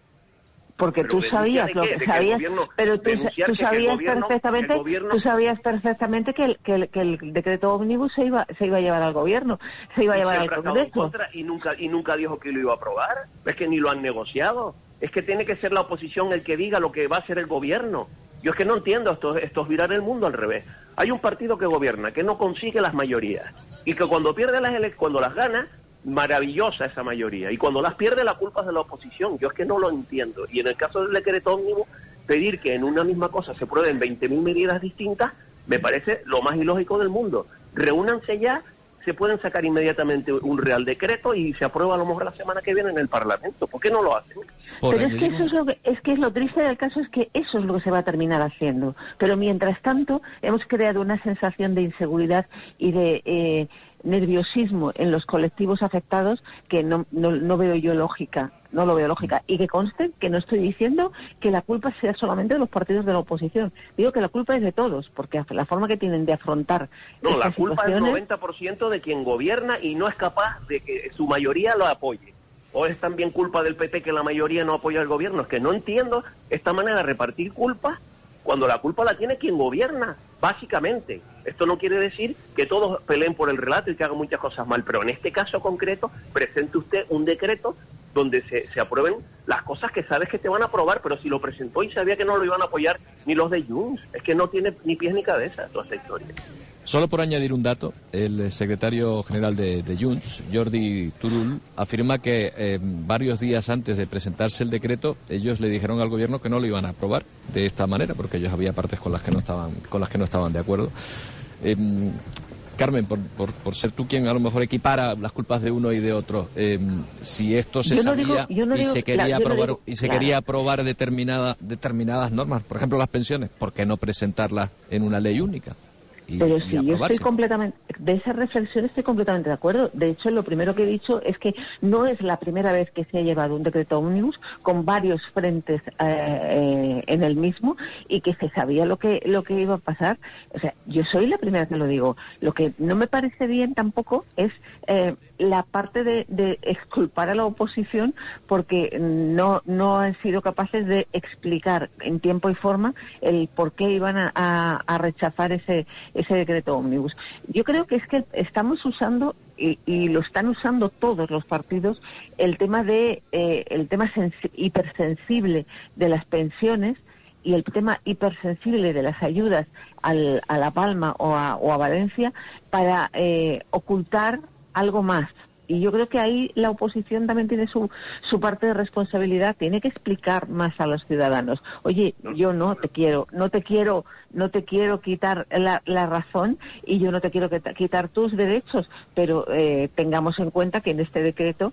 Porque
pero
tú sabías lo que sabías, que pero tú, tú sabías gobierno, perfectamente, gobierno... tú sabías perfectamente que el, que el que el decreto ómnibus se iba se iba a llevar al gobierno, se iba a llevar al Congreso.
Y nunca y nunca dijo que lo iba a aprobar. Es que ni lo han negociado. Es que tiene que ser la oposición el que diga lo que va a hacer el gobierno. Yo es que no entiendo, esto, esto es virar el mundo al revés. Hay un partido que gobierna, que no consigue las mayorías, y que cuando pierde las elecciones, cuando las gana, maravillosa esa mayoría, y cuando las pierde la culpa es de la oposición. Yo es que no lo entiendo. Y en el caso del decreto ómnibus, pedir que en una misma cosa se prueben veinte mil medidas distintas, me parece lo más ilógico del mundo. Reúnanse ya, se pueden sacar inmediatamente un real decreto y se aprueba a lo mejor la semana que viene en el Parlamento. ¿Por qué no lo hacen?
Pero es que eso es lo que, es que es lo triste del caso, es que eso es lo que se va a terminar haciendo. Pero mientras tanto hemos creado una sensación de inseguridad y de eh, nerviosismo en los colectivos afectados que no, no, no veo yo lógica, no lo veo lógica. Y que conste que no estoy diciendo que la culpa sea solamente de los partidos de la oposición. Digo que la culpa es de todos, porque la forma que tienen de afrontar
no,
estas
la culpa
situaciones...
es del noventa por ciento de quien gobierna y no es capaz de que su mayoría lo apoye. ¿O es también culpa del P P que la mayoría no apoya al gobierno? Es que no entiendo esta manera de repartir culpa cuando la culpa la tiene quien gobierna, básicamente. Esto no quiere decir que todos peleen por el relato y que hagan muchas cosas mal, pero en este caso concreto, presente usted un decreto donde se, se aprueben las cosas que sabes que te van a aprobar, pero si lo presentó y sabía que no lo iban a apoyar ni los de Junts, es que no tiene ni pies ni cabeza toda esta historia.
Solo por añadir un dato, el secretario general de, de Junts, Jordi Turull, afirma que eh, varios días antes de presentarse el decreto, ellos le dijeron al gobierno que no lo iban a aprobar de esta manera, porque ellos había partes con las que no estaban, con las que no estaban de acuerdo. Eh, Carmen, por, por, por ser tú quien a lo mejor equipara las culpas de uno y de otro, eh, si esto se
yo no
sabía
digo, no
y
digo,
se quería
claro,
aprobar
no digo,
y se
claro.
quería aprobar determinada, determinadas normas, por ejemplo las pensiones, ¿por qué no presentarlas en una ley única? Y,
Pero
y
sí, yo estoy completamente, de esa reflexión estoy completamente de acuerdo. De hecho, lo primero que he dicho es que no es la primera vez que se ha llevado un decreto ómnibus con varios frentes eh, eh, en el mismo y que se sabía lo que lo que iba a pasar. O sea, yo soy la primera que lo digo. Lo que no me parece bien tampoco es eh, la parte de, de exculpar a la oposición porque no no han sido capaces de explicar en tiempo y forma el por qué iban a, a, a rechazar ese ese decreto ómnibus. Yo creo que es que estamos usando y, y lo están usando todos los partidos el tema de eh, el tema hipersensible de las pensiones y el tema hipersensible de las ayudas al, a La Palma o a, o a Valencia para eh, ocultar algo más. Y yo creo que ahí la oposición también tiene su, su parte de responsabilidad, tiene que explicar más a los ciudadanos. Oye, yo no te quiero, no te quiero, no te quiero quitar la, la razón y yo no te quiero quitar tus derechos, pero eh, tengamos en cuenta que en este decreto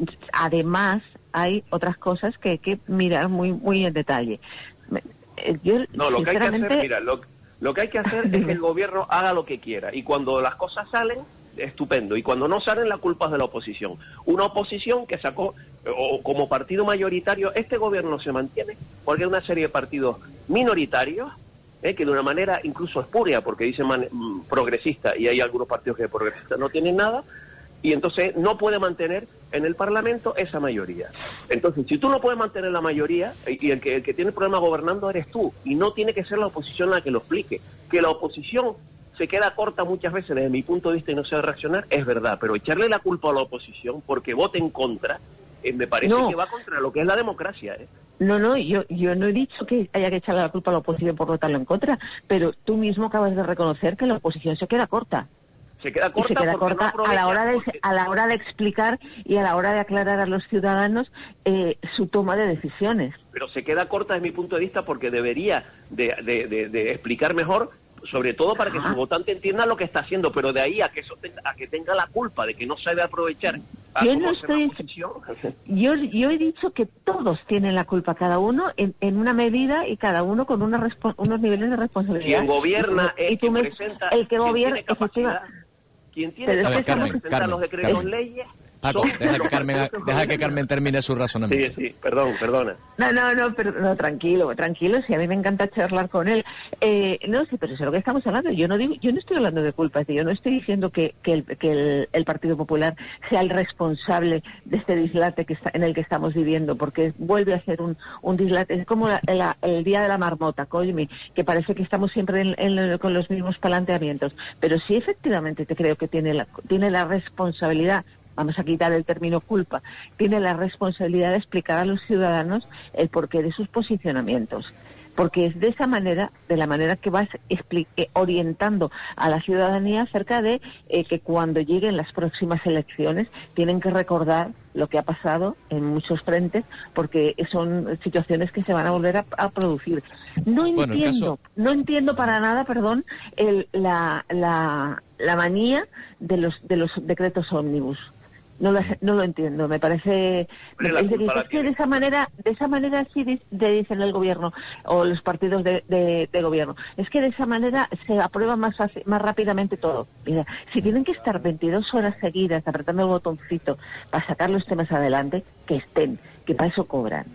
además hay otras cosas que hay que mirar muy, muy en detalle. Yo,
no, lo que hay que hacer, mira, lo, lo que hay que hacer es que el gobierno haga lo que quiera y cuando las cosas salen, estupendo, y cuando no salen, la culpa es de la oposición. Una oposición que sacó, o como partido mayoritario, este gobierno se mantiene porque hay una serie de partidos minoritarios eh, que de una manera incluso espuria, porque dicen man, progresista, y hay algunos partidos que de progresistas no tienen nada, y entonces no puede mantener en el Parlamento esa mayoría. Entonces, si tú no puedes mantener la mayoría, y el que, el que tiene el problema gobernando eres tú, y no tiene que ser la oposición la que lo explique, que la oposición se queda corta muchas veces desde mi punto de vista y no sabe reaccionar, es verdad, pero echarle la culpa a la oposición porque vote en contra eh, me parece
No.
que va contra lo que es la democracia, ¿eh?
No, no, yo, yo no he dicho que haya que echarle la culpa a la oposición por votarlo en contra, pero tú mismo acabas de reconocer que la oposición se queda corta.
Se queda corta,
y se queda
porque
corta
no
a la hora de
porque...
a la hora de explicar y a la hora de aclarar a los ciudadanos eh, su toma de decisiones.
Pero se queda corta desde mi punto de vista porque debería de, de, de, de explicar mejor, sobre todo para que
Ajá.
su votante entienda lo que está haciendo, pero de ahí a que eso tenga, a que tenga la culpa de que no sabe aprovechar.
Yo no estoy, yo, yo he dicho que todos tienen la culpa, cada uno en, en una medida y cada uno con una respo- unos niveles de responsabilidad.
Quien gobierna
y,
es
y tú
quien
me,
presenta,
el que
quien
gobierna,
tiene capacidad, quien tiene
Pero es que
capacidad de
Carmen,
presentar
Carmen,
los decretos
Carmen.
leyes.
Paco,
son
deja que
los
Carmen,
partidos
deja que
gobiernan.
Carmen termine su razonamiento.
Sí, sí, perdón, perdona.
No, no, no, pero no, tranquilo, tranquilo, si a mí me encanta charlar con él. Eh, no, sí, pero eso es lo que estamos hablando. Yo no digo, yo no estoy hablando de culpas, yo no estoy diciendo que, que, el, que el, el Partido Popular sea el responsable de este dislate que está, en el que estamos viviendo, porque vuelve a ser un, un dislate, es como la, la, el día de la marmota, Cosmi, que parece que estamos siempre en, en, con los mismos planteamientos. Pero sí, efectivamente, te creo que tiene la, tiene la responsabilidad. Vamos a quitar el término culpa, tiene la responsabilidad de explicar a los ciudadanos el porqué de sus posicionamientos. Porque es de esa manera, de la manera que vas expli- eh, orientando a la ciudadanía acerca de eh, que cuando lleguen las próximas elecciones tienen que recordar lo que ha pasado en muchos frentes, porque son situaciones que se van a volver a, a producir. No
Bueno, el
entiendo,
caso-
no entiendo para nada, perdón, el, la, la, la manía de los, de los decretos ómnibus. No lo, no lo entiendo, me parece, me
la
parece que,
culpa la
es que de esa manera, de esa manera sí di- de- dicen el gobierno o los partidos de, de, de gobierno. Es que de esa manera se aprueba más fácil, más rápidamente todo. Mira, si tienen que estar veintidós horas seguidas apretando el botoncito para sacar los temas adelante, que estén, que para eso cobran.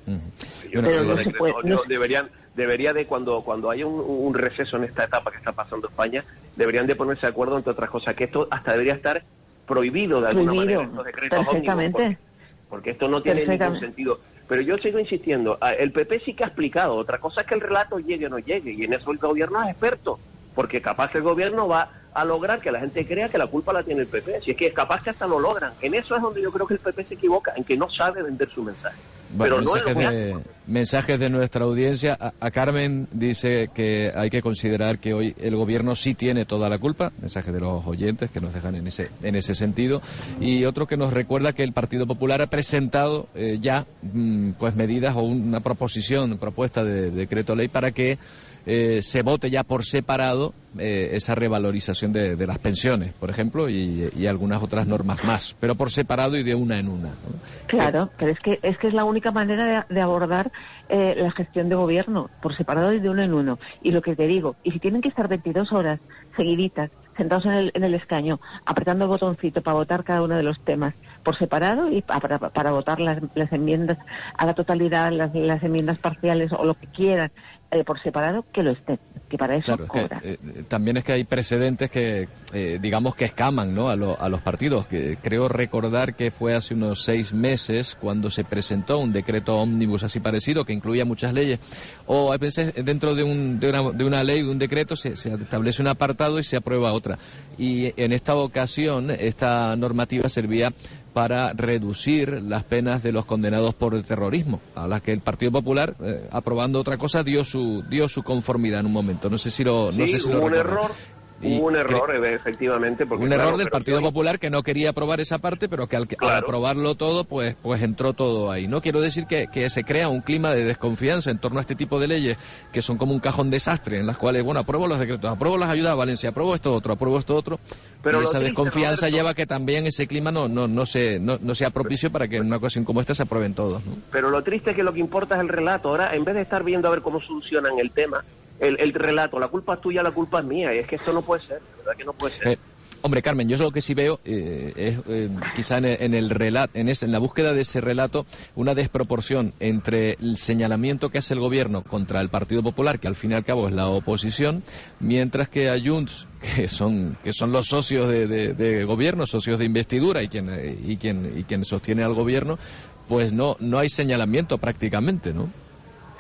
Yo
Pero
creo que
no
los
se
decretos
puede-
ómnibus
no-
deberían, debería de cuando, cuando haya un, un receso en esta etapa que está pasando España, deberían de ponerse de acuerdo, entre otras cosas, que esto hasta debería estar prohibido de alguna
Prohibido,
manera, estos decretos ómnibus,
perfectamente.
porque, porque esto no tiene ningún
Perfectamente.
sentido. Pero yo sigo insistiendo, ah, el P P sí que ha explicado, otra cosa es que el relato llegue o no llegue, y en eso el gobierno es experto, porque capaz el gobierno va a lograr que la gente crea que la culpa la tiene el P P, si es que es capaz que hasta lo logran. En eso es donde yo creo que el P P se equivoca, en que no sabe vender su mensaje.
Bueno,
Pero no en
mensajes,
lo que
de, mensajes de nuestra audiencia. A, a Carmen dice que hay que considerar que hoy el gobierno sí tiene toda la culpa. Mensajes de los oyentes que nos dejan en ese en ese sentido. Y otro que nos recuerda que el Partido Popular ha presentado eh, ya mm, pues medidas o una proposición, propuesta de, de decreto ley para que eh, se vote ya por separado eh, esa revalorización de, de las pensiones, por ejemplo, y, y algunas otras normas más, pero por separado y de una en una, ¿no?
Claro, pero es que es que es la única manera de, de abordar eh, la gestión de gobierno, por separado y de uno en uno. Y lo que te digo, y si tienen que estar veintidós horas seguiditas sentados en el, en el escaño, apretando el botoncito para votar cada uno de los temas por separado y para, para votar las, las enmiendas a la totalidad, las, las enmiendas parciales o lo que quieran eh, por separado, que lo estén, que para eso
Claro, es
cobran.
que, eh, también es que hay precedentes que, eh, digamos, que escaman, ¿no?, a, lo- a los partidos. Que creo recordar que fue hace unos seis meses cuando se presentó un decreto ómnibus así parecido que incluía muchas leyes. O a veces dentro de, un, de, una, de una ley, de un decreto, se, se establece un apartado y se aprueba otra. Y en esta ocasión, esta normativa servía para reducir las penas de los condenados por terrorismo, a las que el Partido Popular, eh, aprobando otra cosa, dio su dio su conformidad en un momento. No sé si lo no
Sí,
sé si
hubo
lo
un
recuerdan.
error,
Y
hubo un error,
cre-
eh, efectivamente. Porque,
un
claro,
error del
pero
Partido
yo-
Popular que no quería aprobar esa parte, pero que al, que- al
Claro.
aprobarlo todo, pues pues entró todo ahí. No quiero decir que, que se crea un clima de desconfianza en torno a este tipo de leyes que son como un cajón desastre, en las cuales, bueno, apruebo los decretos, apruebo las ayudas a Valencia, apruebo esto otro, apruebo esto otro.
Pero
y
lo
esa
triste,
desconfianza
Roberto-
lleva a que también ese clima no no no se no, no sea propicio para que en una ocasión como esta se aprueben todos, ¿no?
Pero lo triste es que lo que importa es el relato. Ahora, en vez de estar viendo a ver cómo solucionan el tema, el, el relato, la culpa es tuya, la culpa es mía. Y es que esto no puede ser, de verdad que no puede ser.
Eh, Hombre, Carmen, yo lo que sí veo eh, es eh, quizá en el, en el relato, en, ese, en la búsqueda de ese relato, una desproporción entre el señalamiento que hace el gobierno contra el Partido Popular, que al fin y al cabo es la oposición, mientras que a Junts, que son que son los socios de, de, de gobierno, socios de investidura y quien eh, y quien y quien sostiene al gobierno, pues no no hay señalamiento prácticamente, ¿no?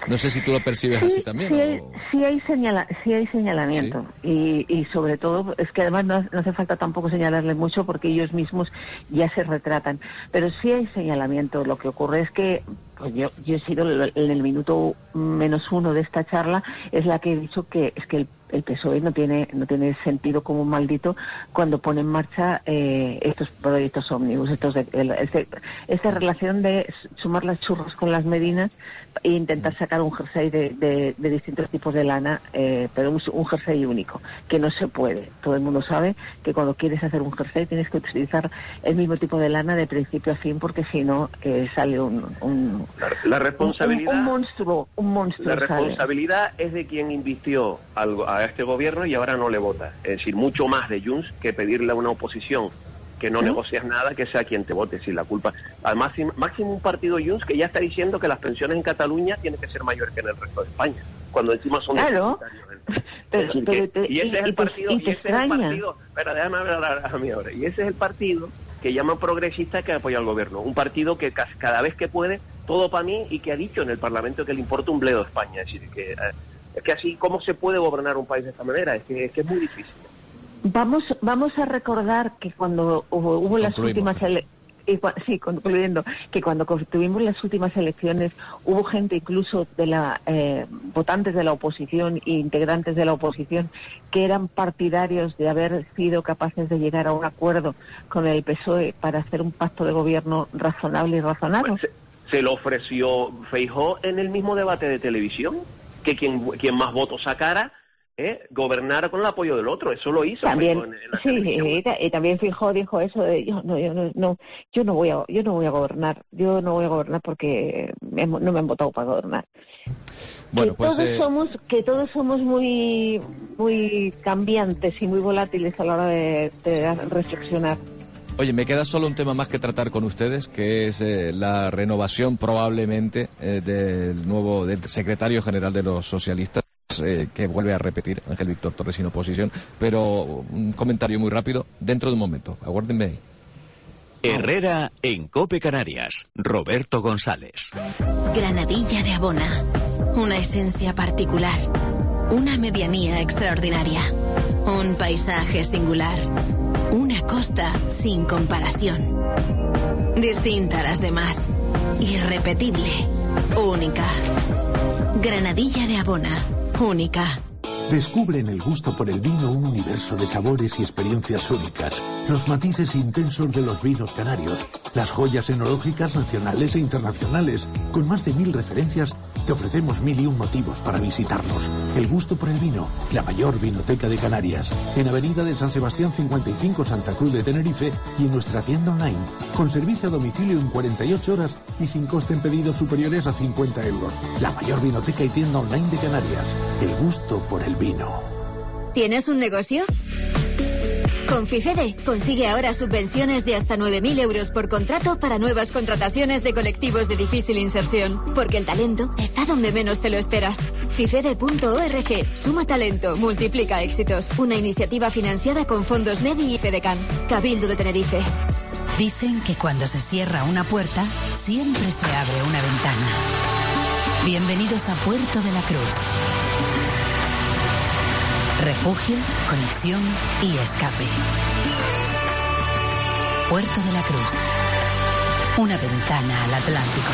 No sé si tú lo percibes
sí,
así también.
Sí,
o...
hay, sí, hay, señala, sí hay señalamiento. Sí. Y, y sobre todo, es que además no, no hace falta tampoco señalarles mucho porque ellos mismos ya se retratan. Pero sí hay señalamiento. Lo que ocurre es que pues yo, yo he sido en el minuto menos uno de esta charla, es la que he dicho que es que el el P S O E no tiene no tiene sentido como un maldito cuando pone en marcha eh, estos proyectos ómnibus, estos de, el, este, esta relación de sumar las churras con las medinas e intentar sacar un jersey de, de, de distintos tipos de lana, eh, pero un, un jersey único, que no se puede. Todo el mundo sabe que cuando quieres hacer un jersey tienes que utilizar el mismo tipo de lana de principio a fin, porque si no eh, sale un, un
la, la responsabilidad
un, un monstruo, un monstruo.
La responsabilidad sale. Es de quien invirtió algo a este gobierno y ahora no le vota. Es decir, mucho más de Junts que pedirle a una oposición que no ¿Sí? negocias nada, que sea quien te vote, sin la culpa. Además, máximo un partido Junts que ya está diciendo que las pensiones en Cataluña tienen que ser mayores que en el resto de España, cuando encima son
claro. Pero, pero,
que,
pero,
y ese
y,
es el partido,
y,
y ese es el partido, espera, déjame hablar a mí ahora, y ese es el partido que llaman progresista que apoya al gobierno, un partido que cada vez que puede, todo para mí, y que ha dicho en el Parlamento que le importa un bledo a España. Es decir, que, es que así, ¿cómo se puede gobernar un país de esta manera? Es que es, que es muy difícil.
Vamos vamos a recordar que cuando hubo, hubo las últimas elecciones, sí, concluyendo, que cuando tuvimos las últimas elecciones hubo gente incluso de la eh, votantes de la oposición e integrantes de la oposición que eran partidarios de haber sido capaces de llegar a un acuerdo con el P S O E para hacer un pacto de gobierno razonable y razonado.
Pues se, se lo ofreció Feijóo en el mismo debate de televisión, que quien, quien más votos sacara ¿Eh? gobernar con el apoyo del otro. Eso lo hizo
también
en, en la
sí y, y también Feijóo dijo eso de yo no yo no, no yo no voy a yo no voy a gobernar yo no voy a gobernar porque me, no me han votado para gobernar. Bueno, que pues todos eh... somos que todos somos muy muy cambiantes y muy volátiles a la hora de, de reflexionar.
Oye, me queda solo un tema más que tratar con ustedes, que es eh, la renovación probablemente eh, del nuevo del secretario general de los socialistas. Eh, que vuelve a repetir Ángel Víctor Torres sin oposición, pero un comentario muy rápido dentro de un momento, aguárdenme ahí.
Herrera en COPE Canarias, Roberto González.
Granadilla de Abona, una esencia particular, una medianía extraordinaria, un paisaje singular, una costa sin comparación, distinta a las demás, irrepetible, única. Granadilla de Abona, única.
Descubre en el gusto por el vino un universo de sabores y experiencias únicas, los matices intensos de los vinos canarios, las joyas enológicas nacionales e internacionales. Con más de mil referencias, te ofrecemos mil y un motivos para visitarnos. El gusto por el vino, la mayor vinoteca de Canarias, en Avenida de San Sebastián cincuenta y cinco, Santa Cruz de Tenerife, y en nuestra tienda online, con servicio a domicilio en cuarenta y ocho horas y sin coste en pedidos superiores a cincuenta euros. La mayor vinoteca y tienda online de Canarias. El gusto por el vino.
¿Tienes un negocio? Con FIFEDE consigue ahora subvenciones de hasta nueve mil euros por contrato para nuevas contrataciones de colectivos de difícil inserción, porque el talento está donde menos te lo esperas. Fifede punto org. Suma talento, multiplica éxitos. Una iniciativa financiada con fondos MEDI y FEDECAN. Cabildo de Tenerife.
Dicen que cuando se cierra una puerta, siempre se abre una ventana. Bienvenidos a Puerto de la Cruz. Refugio, conexión y escape. Puerto de la Cruz. Una ventana al Atlántico.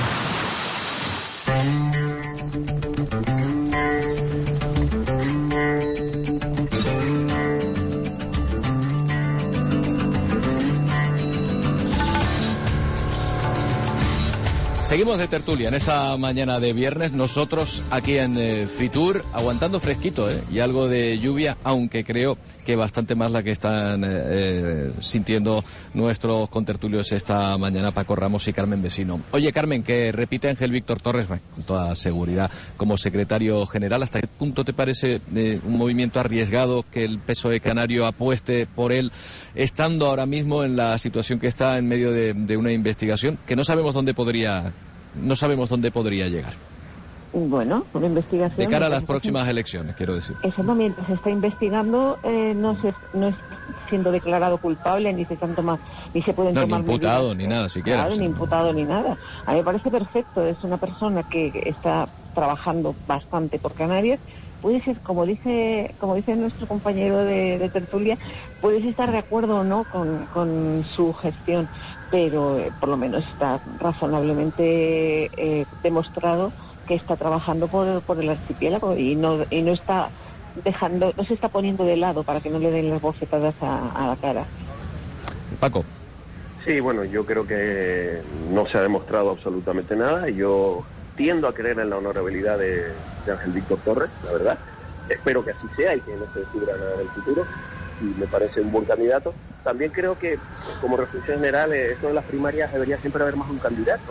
Seguimos de tertulia en esta mañana de viernes, nosotros aquí en eh, Fitur, aguantando fresquito ¿eh? y algo de lluvia, aunque creo que bastante más la que están eh, eh, sintiendo nuestros contertulios esta mañana, Paco Ramos y Carmen Vecino. Oye, Carmen, que repite Ángel Víctor Torres, bueno, con toda seguridad, como secretario general, ¿hasta qué punto te parece eh, un movimiento arriesgado que el P S O E canario apueste por él, estando ahora mismo en la situación que está en medio de, de una investigación que no sabemos dónde podría... No sabemos dónde podría llegar.
Bueno, una investigación...
De cara a las próximas elecciones, quiero decir.
Eso no, mientras se está investigando, eh, no se no es siendo declarado culpable, ni se están tomando, ni se pueden
no,
tomar
ni imputado,
medidas.
ni nada siquiera.
Claro,
o sea,
ni imputado, ni nada. A mí me parece perfecto, es una persona que está trabajando bastante por Canarias. Puedes ser, como dice como dice nuestro compañero de, de tertulia, puedes estar de acuerdo o no con, con su gestión, pero eh, por lo menos está razonablemente eh, demostrado que está trabajando por, por el archipiélago y no y no está dejando, no se está poniendo de lado para que no le den las bofetadas a, a la cara.
Paco.
Sí, bueno, yo creo que no se ha demostrado absolutamente nada y yo tiendo a creer en la honorabilidad de, de Ángel Víctor Torres, la verdad. Espero que así sea y que no se descubra nada en el futuro y me parece un buen candidato. También creo que, como reflexión general, eh, esto de las primarias debería siempre haber más un candidato.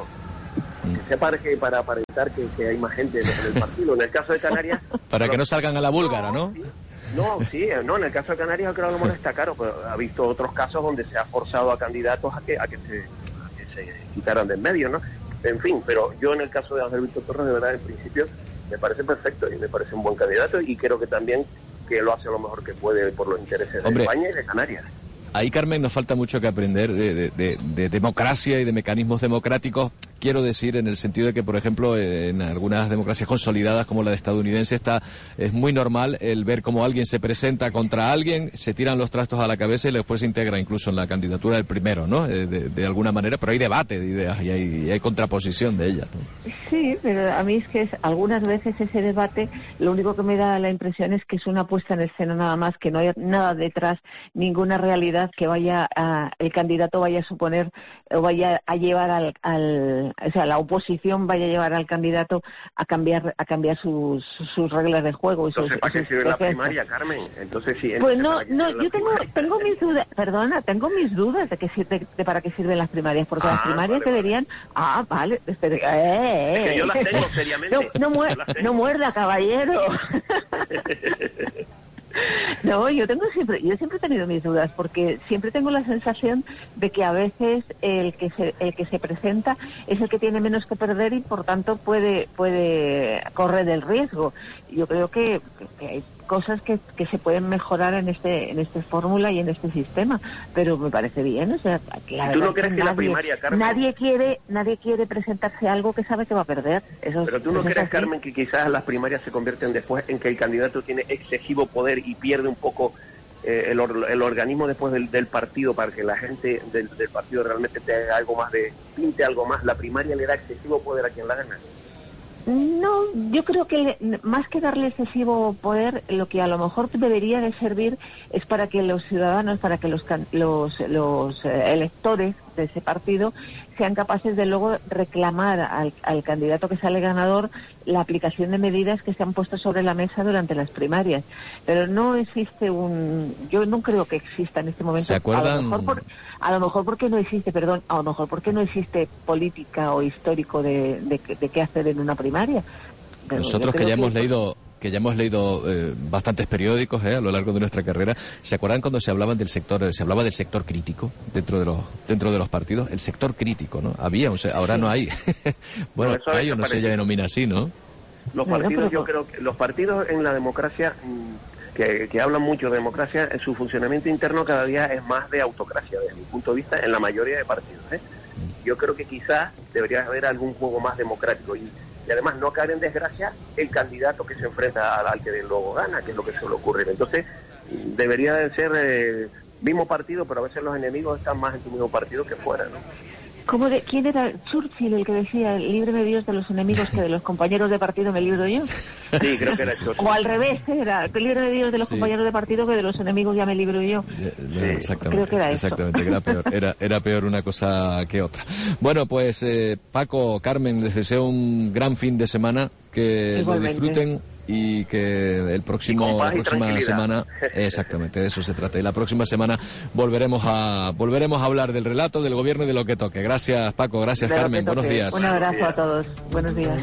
Que sepa que para aparentar que, que hay más gente en el partido. En el caso de Canarias...
Para que no salgan a la búlgara, ¿no?
Sí. No, sí, no, en el caso de Canarias creo que lo mejor está claro, pero ha visto otros casos donde se ha forzado a candidatos a que a que se, a que se quitaran del medio, ¿no? En fin, pero yo en el caso de Ángel Víctor Torres, de verdad, en principio, me parece perfecto y me parece un buen candidato y creo que también que lo hace lo mejor que puede por los intereses de
Hombre,
España y de Canarias.
Ahí, Carmen, nos falta mucho que aprender de, de, de, de democracia y de mecanismos democráticos. Quiero decir, en el sentido de que, por ejemplo, en algunas democracias consolidadas como la de estadounidense está es muy normal el ver cómo alguien se presenta contra alguien, se tiran los trastos a la cabeza y después se integra incluso en la candidatura del primero, ¿no? De, de, de alguna manera, pero hay debate de ideas y hay, y hay contraposición de ellas, ¿no?
Sí, pero a mí es que es, algunas veces ese debate, lo único que me da la impresión es que es una puesta en escena nada más, que no hay nada detrás, ninguna realidad que vaya a, el candidato vaya a suponer o vaya a llevar al, al o sea, la oposición vaya a llevar al candidato a cambiar a cambiar sus, sus reglas de juego. Y
Entonces,
sus,
¿para qué
sus
sirve la
procesos.
primaria, Carmen? Entonces, sí.
Pues no, no, yo tengo tengo mis dudas, perdona, tengo mis dudas de que sirve, de para qué sirven las primarias, porque
Ah,
las primarias
vale,
deberían, ah, vale, espere, eh,
Es que yo las tengo,
eh.
seriamente.
No, no, muer-
Yo las tengo.
no muerda, caballero. No, yo tengo siempre, yo siempre he tenido mis dudas porque siempre tengo la sensación de que a veces el que se, el que se presenta es el que tiene menos que perder y por tanto puede, puede correr el riesgo. Yo creo que, que hay cosas que, que se pueden mejorar en este, en esta fórmula y en este sistema, pero me parece bien, o sea, que la
¿Tú no
verdad
crees
es
que la
nadie,
primaria, Carmen?
nadie quiere, nadie quiere presentarse a algo que sabe que va a perder. Eso,
Pero tú no
eso es
crees,
así.
Carmen, que quizás las primarias se convierten después en que el candidato tiene excesivo poder y pierde un poco eh, el, or- el organismo después del, del partido para que la gente del, del partido realmente te haga algo más de, pinte algo más? La primaria le da excesivo poder a quien la gana.
No, yo creo que más que darle excesivo poder, lo que a lo mejor debería de servir es para que los ciudadanos, para que los can- los, los eh, electores de ese partido sean capaces de luego reclamar al, al candidato que sale ganador la aplicación de medidas que se han puesto sobre la mesa durante las primarias. Pero no existe un... Yo no creo que exista en este momento...
¿Se acuerdan?
A lo mejor, por- a lo mejor porque no existe, perdón, a lo mejor porque no existe política o histórico de, de, de qué hacer en una primaria. Pero
Nosotros
yo
que
creo
ya hemos leído que ya hemos leído eh, bastantes periódicos eh, a lo largo de nuestra carrera, ¿se acuerdan cuando se hablaban del sector, se hablaba del sector crítico dentro de los dentro de los partidos? El sector crítico, ¿no? Había, un se- ahora
Sí.
no hay. Bueno,
No, eso
hay o no se
desapareció.
ya denomina así, ¿no?
Los
Bueno,
partidos,
pero-
yo creo que los partidos en la democracia mm, que, que hablan mucho de democracia, en su funcionamiento interno cada día es más de autocracia, desde mi punto de vista, en la mayoría de partidos. ¿eh? Yo creo que quizás debería haber algún juego más democrático y, y además no caer en desgracia el candidato que se enfrenta al, al que luego gana, que es lo que suele ocurrir. Entonces, mm, debería de ser eh, mismo partido, pero a veces los enemigos están más en tu mismo partido que fuera, ¿no?
¿Cómo de, ¿Quién era Churchill el que decía, líbreme Dios de los enemigos que de los compañeros de partido me libro yo?
Sí, creo que era Churchill.
O al revés, era, que líbreme Dios de los
Sí.
compañeros de partido que de los enemigos ya me libro yo.
Eh, eh, Exactamente,
creo que era eso.
exactamente, que era peor, era, era peor una cosa que otra. Bueno, pues eh, Paco, Carmen, les deseo un gran fin de semana, que lo
Igualmente.
disfruten y que el próximo,
Y con paz
la
y
próxima
tranquilidad.
semana, exactamente, de eso se trata. Y la próxima semana volveremos a volveremos a hablar del relato, del gobierno y de lo que toque. Gracias, Paco, gracias,
De lo
Carmen,
que
buenos
toque.
días.
Un abrazo a todos. Buenos días.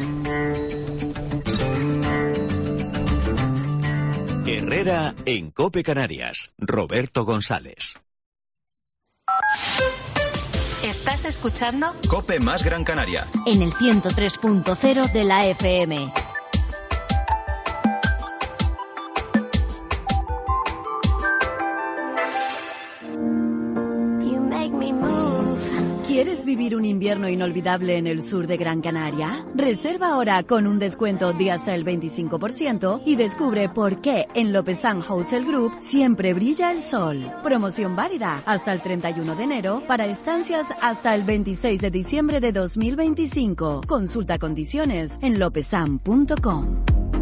Herrera en Cope Canarias. Roberto González.
¿Estás escuchando?
Cope más Gran Canaria.
En el ciento tres punto cero de la F M. ¿Quieres vivir un invierno inolvidable en el sur de Gran Canaria? Reserva ahora con un descuento de hasta el veinticinco por ciento y descubre por qué en Lopezán Hotel Group siempre brilla el sol. Promoción válida hasta el treinta y uno de enero para estancias hasta el veintiséis de diciembre de dos mil veinticinco. Consulta condiciones en lopezán punto com.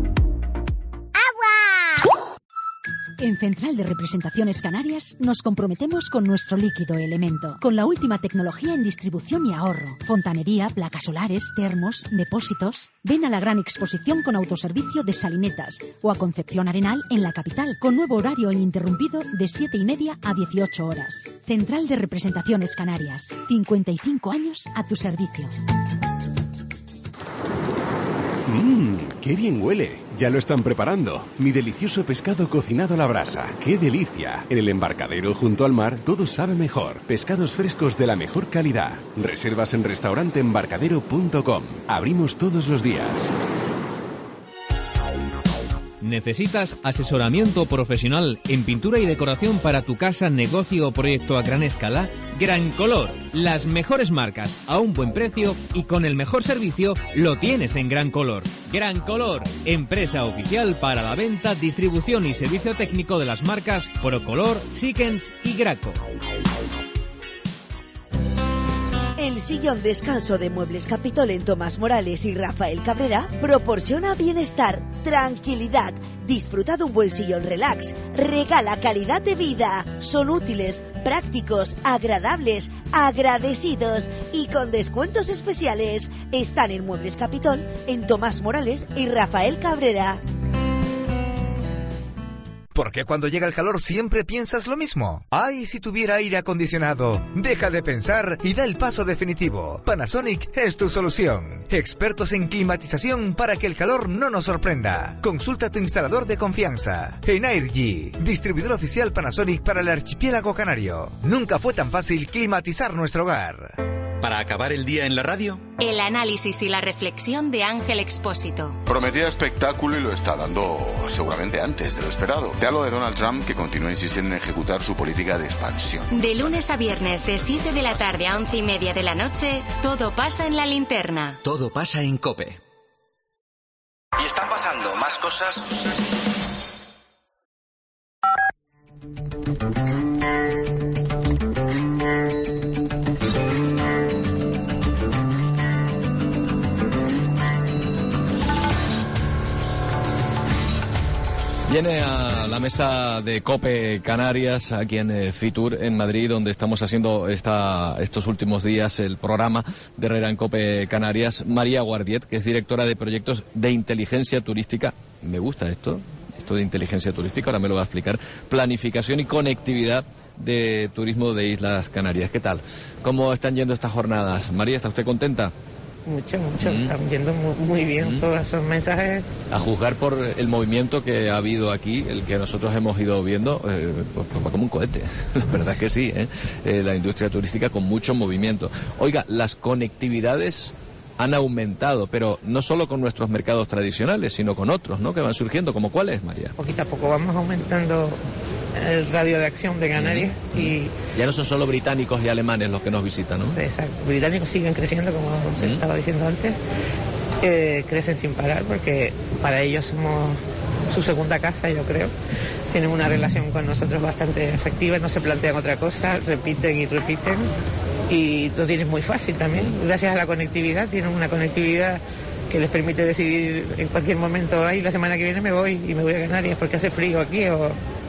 En Central de Representaciones Canarias nos comprometemos con nuestro líquido Elemento, con la última tecnología en distribución y ahorro. Fontanería, placas solares, termos, depósitos. Ven a la gran exposición con autoservicio de Salinetas o a Concepción Arenal en la capital, con nuevo horario ininterrumpido de siete y media a dieciocho horas. Central de Representaciones Canarias, cincuenta y cinco años a tu servicio.
Mmm, qué bien huele. Ya lo están preparando. Mi delicioso pescado cocinado a la brasa. ¡Qué delicia! En el embarcadero junto al mar todo sabe mejor. Pescados frescos de la mejor calidad. Reservas en restaurante embarcadero punto com. Abrimos todos los días.
¿Necesitas asesoramiento profesional en pintura y decoración para tu casa, negocio o proyecto a gran escala? Gran Color, las mejores marcas a un buen precio y con el mejor servicio lo tienes en Gran Color. Gran Color, empresa oficial para la venta, distribución y servicio técnico de las marcas Procolor, Sickens y Graco.
El sillón descanso de Muebles Capitol en Tomás Morales y Rafael Cabrera proporciona bienestar, tranquilidad. Disfruta de un buen sillón relax. Regala calidad de vida. Son útiles, prácticos, agradables, agradecidos y con descuentos especiales. Están en Muebles Capitol en Tomás Morales y Rafael Cabrera.
Porque cuando llega el calor siempre piensas lo mismo. ¡Ay, si tuviera aire acondicionado! Deja de pensar y da el paso definitivo. Panasonic es tu solución. Expertos en climatización para que el calor no nos sorprenda. Consulta a tu instalador de confianza. Energy, distribuidor oficial Panasonic para el archipiélago canario. Nunca fue tan fácil climatizar nuestro hogar.
Para acabar el día en la radio,
el análisis y la reflexión de Ángel Expósito.
Prometía espectáculo y lo está dando seguramente antes de lo esperado. Te hablo de Donald Trump, que continúa insistiendo en ejecutar su política de expansión.
De lunes a viernes, de siete de la tarde a once y media de la noche, todo pasa en la linterna.
Todo pasa en COPE.
Y están pasando más cosas.
Viene a la mesa de COPE Canarias, aquí en eh, Fitur, en Madrid, donde estamos haciendo esta, estos últimos días el programa de Herrera en COPE Canarias, María Guardiet, que es directora de proyectos de inteligencia turística. Me gusta esto, esto de inteligencia turística, ahora me lo va a explicar. Planificación y conectividad de turismo de Islas Canarias. ¿Qué tal? ¿Cómo están yendo estas jornadas? María, ¿está usted contenta?
Mucho, mucho. Mm. Están yendo muy, muy bien mm. todos esos mensajes.
A juzgar por el movimiento que ha habido aquí, el que nosotros hemos ido viendo, eh, pues, pues va como un cohete. La verdad que sí, ¿eh? Eh, la industria turística con mucho movimiento. Oiga, las conectividades han aumentado, pero no solo con nuestros mercados tradicionales, sino con otros, ¿no?, que van surgiendo. ¿Como cuáles, María?
Poquito a poco vamos aumentando el radio de acción de Canarias mm. y...
Ya no son solo británicos y alemanes los que nos visitan, ¿no?
Exacto. Británicos siguen creciendo, como mm. estaba diciendo antes. Eh, crecen sin parar porque para ellos somos su segunda casa, yo creo. Tienen una relación con nosotros bastante efectiva, no se plantean otra cosa, repiten y repiten. Y lo tienen muy fácil también. Gracias a la conectividad, tienen una conectividad que les permite decidir en cualquier momento, ahí la semana que viene me voy y me voy a Canarias porque hace frío aquí. O...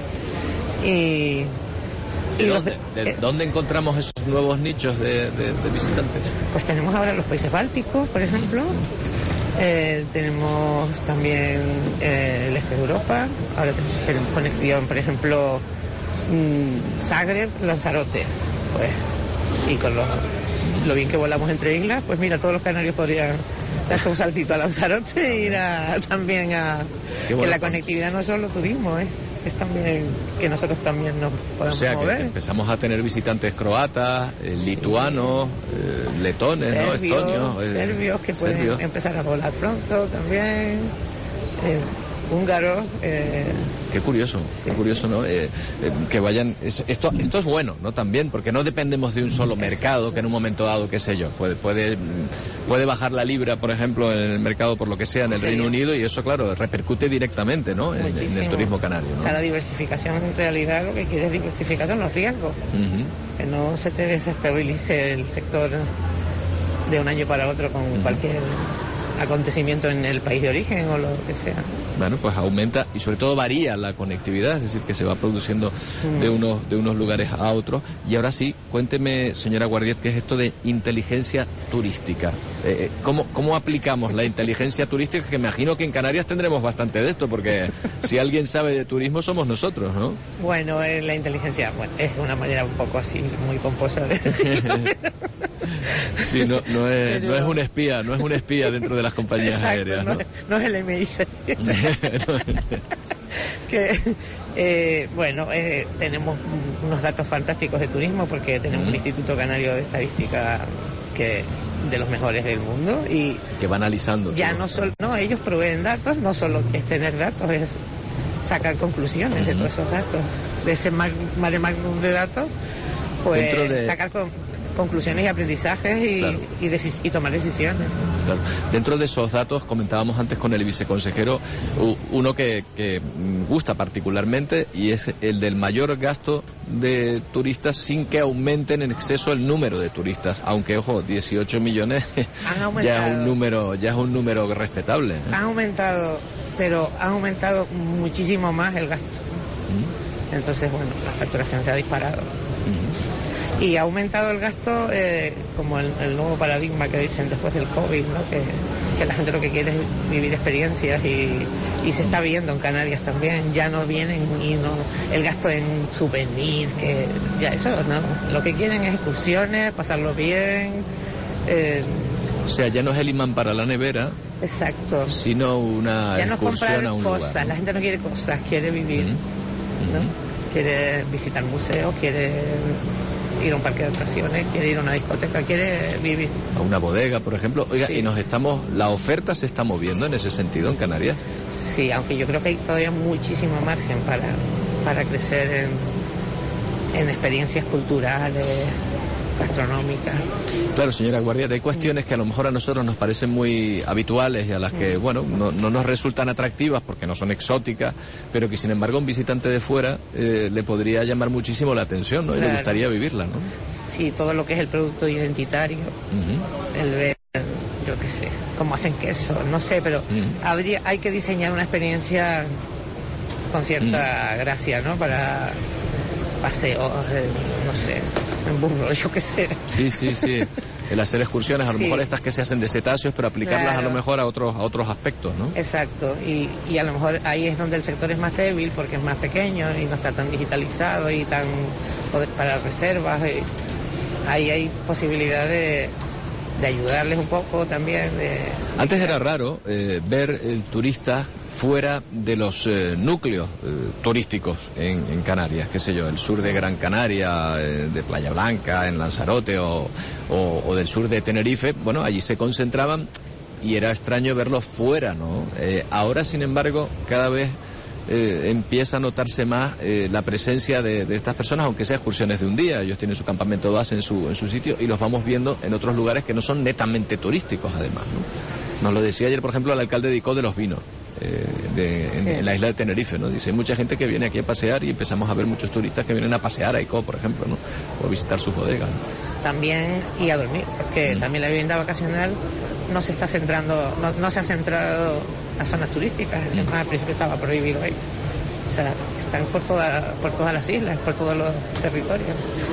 Y...
¿De, dónde, de eh, dónde encontramos esos nuevos nichos de, de, de visitantes?
Pues tenemos ahora los países bálticos, por ejemplo. Eh, tenemos también eh, el este de Europa. Ahora tenemos conexión, por ejemplo, mmm, Zagreb, Lanzarote. Pues... Y con lo, lo bien que volamos entre islas, pues mira, todos los canarios podrían darse un saltito a Lanzarote e ir a, también a... Que la conectividad no es solo turismo, ¿eh? Es también que nosotros también nos podemos mover. O sea, que
empezamos a tener visitantes croatas, eh, lituanos, eh, letones, serbios, ¿no? Estonios.
Eh, serbios que pueden serbios. empezar a volar pronto también. Eh, húngaros. Eh,
Qué curioso, qué curioso, ¿no? Eh, eh, que vayan... Es, esto esto es bueno, ¿no? También, porque no dependemos de un solo mercado que en un momento dado, qué sé yo, puede puede puede bajar la libra, por ejemplo, en el mercado por lo que sea en el sí. Reino Unido, y eso, claro, repercute directamente, ¿no? En, en el turismo canario, ¿no?
O sea, la diversificación en realidad lo que quiere es diversificar en los riesgos. Uh-huh. Que no se te desestabilice el sector de un año para otro con uh-huh. cualquier acontecimiento en el país de origen o lo que sea.
Bueno, pues aumenta y sobre todo varía la conectividad, es decir, que se va produciendo mm. de unos de unos lugares a otros. Y ahora sí, cuénteme, señora Guardiet, ¿qué es esto de inteligencia turística? Eh, ¿cómo, ¿Cómo aplicamos la inteligencia turística? Que me imagino que en Canarias tendremos bastante de esto, porque si alguien sabe de turismo somos nosotros, ¿no?
Bueno, eh, la inteligencia, bueno, es una manera un poco así, muy pomposa de decirlo.
Sí, no, no, es, Pero... no es un espía, no es un espía dentro de las compañías
Exacto,
aéreas, ¿no?
No, no es el M I seis. que eh, bueno, eh, tenemos unos datos fantásticos de turismo porque tenemos mm. un Instituto Canario de Estadística que de los mejores del mundo y
que va analizando
ya
todo.
no solo no ellos proveen datos, no solo es tener datos, es sacar conclusiones mm-hmm. de todos esos datos, de ese mare magnum de datos, pues de... sacar con conclusiones y aprendizajes y, claro. y, decis- y tomar decisiones.
Claro. Dentro de esos datos, comentábamos antes con el viceconsejero, uno que, que gusta particularmente y es el del mayor gasto de turistas sin que aumenten en exceso el número de turistas, aunque ojo, dieciocho millones ya es un número, ya es un número respetable, ¿eh?
Han aumentado, pero ha aumentado muchísimo más el gasto. ¿Mm? Entonces, bueno, la facturación se ha disparado. ¿Mm? Y ha aumentado el gasto eh, como el, el nuevo paradigma que dicen después del COVID, ¿no? que, que la gente lo que quiere es vivir experiencias y, y se está viendo en Canarias también. Ya no vienen y no el gasto en souvenirs, que ya eso no. Lo que quieren es excursiones, pasarlo bien. Eh,
o sea, ya no es el imán para la nevera.
Exacto.
Sino una
ya no
excursión a un
cosas,
lugar.
La gente no quiere cosas, quiere vivir. Uh-huh. ¿No? Quiere visitar museos, quiere ir a un parque de atracciones, quiere ir a una discoteca, quiere vivir.
A una bodega, por ejemplo. Oiga, sí. y nos estamos, la oferta se está moviendo en ese sentido en Canarias.
Sí, aunque yo creo que hay todavía muchísimo margen para, para crecer en, en experiencias culturales, gastronómicas.
Claro, señora Guardiat, hay cuestiones que a lo mejor a nosotros nos parecen muy habituales y a las que, bueno, no, no nos resultan atractivas porque no son exóticas, pero que sin embargo un visitante de fuera eh, le podría llamar muchísimo la atención, ¿no? Y claro. le gustaría vivirla, ¿no?
Sí, todo lo que es el producto identitario, uh-huh. el ver, yo qué sé, cómo hacen queso, no sé, pero uh-huh. habría, hay que diseñar una experiencia con cierta uh-huh. gracia, ¿no? Para paseos, eh, no sé, en burro, yo qué sé.
Sí, sí, sí. El hacer excursiones, a lo
sí.
mejor estas que se hacen de cetáceos, pero aplicarlas claro. a lo mejor a otros a otros aspectos, ¿no?
Exacto. Y, y a lo mejor ahí es donde el sector es más débil porque es más pequeño y no está tan digitalizado y tan para reservas. Y ahí hay posibilidad de, de ayudarles un poco también. De...
Antes era raro eh, ver el turista fuera de los eh, núcleos eh, turísticos en, en Canarias, qué sé yo, el sur de Gran Canaria, eh, de Playa Blanca, en Lanzarote o, o, o del sur de Tenerife. Bueno, allí se concentraban y era extraño verlos fuera, ¿no? Eh, ahora, sin embargo, cada vez eh, empieza a notarse más eh, la presencia de, de estas personas, aunque sea excursiones de un día. Ellos tienen su campamento base en su, en su sitio y los vamos viendo en otros lugares que no son netamente turísticos, además, ¿no? Nos lo decía ayer, por ejemplo, el alcalde de Icó de los Vinos. Eh, de, en, sí. en la isla de Tenerife, ¿no? Dice, hay mucha gente que viene aquí a pasear y empezamos a ver muchos turistas que vienen a pasear a Icó, por ejemplo, ¿no? O a visitar sus bodegas, ¿no?
También y a dormir, porque mm. también la vivienda vacacional no se está centrando, no, no se ha centrado en las zonas turísticas, mm. además al principio estaba prohibido ahí. O sea, están por, toda, por todas las islas, por todos los territorios.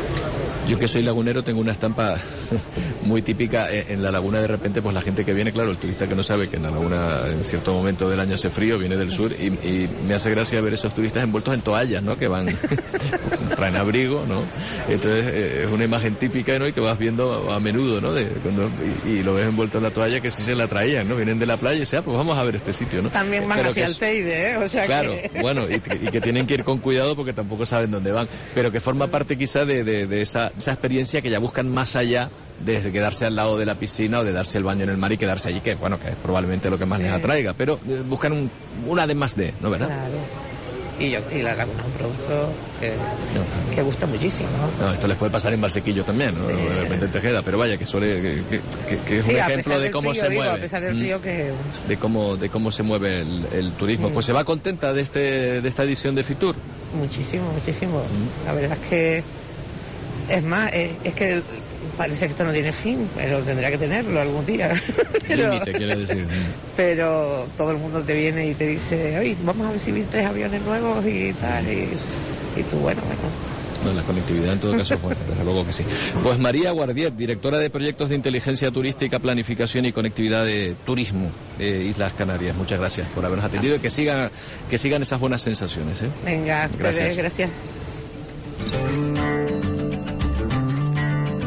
Yo que soy lagunero tengo una estampa muy típica en la laguna. De repente pues la gente que viene, claro, el turista que no sabe que en la laguna en cierto momento del año hace frío, viene del sur y, y me hace gracia ver esos turistas envueltos en toallas, ¿no? Que van, traen abrigo, ¿no? Entonces eh, es una imagen típica, ¿no? Y que vas viendo a menudo, ¿no? De, cuando, y, y lo ves envuelto en la toalla que sí se la traían, ¿no? Vienen de la playa y dicen, ah, pues vamos a ver este sitio, ¿no?
También van
Pero
hacia el Teide, ¿eh? O sea
claro,
que...
bueno, y, y que tienen que ir con cuidado porque tampoco saben dónde van, pero que forma parte quizá de, de, de esa esa experiencia que ya buscan más allá de quedarse al lado de la piscina o de darse el baño en el mar y quedarse allí, que bueno, que es probablemente lo que más sí. les atraiga, pero eh, buscan un, una de más de, ¿no, verdad?
Claro. Y, yo, y la laguna es un producto que, no. que gusta muchísimo.
No, esto les puede pasar en Valsequillo también, ¿no? Sí. De repente en Tejeda, pero vaya, que suele que, que, que es sí, un ejemplo de cómo frío, se
digo,
mueve.
A pesar del frío que...
De cómo, de cómo se mueve el, el turismo. Mm. Pues se va contenta de este de esta edición de Fitur.
Muchísimo, muchísimo. Mm. La verdad es que es más, es, es que parece que esto no tiene fin, pero tendrá que tenerlo algún día. pero,
límite, quiere decir.
Pero todo el mundo te viene y te dice, oye, vamos a recibir tres aviones nuevos y tal, y, y tú, bueno, bueno.
No, la conectividad en todo caso es buena, desde luego que sí. Pues María Guardiet, directora de proyectos de inteligencia turística, planificación y conectividad de turismo de Islas Canarias. Muchas gracias por habernos atendido y que sigan, que sigan esas buenas sensaciones, ¿eh?
Venga, gracias. gracias.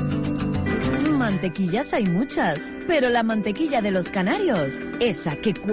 Mantequillas hay muchas, pero la mantequilla de los canarios, esa que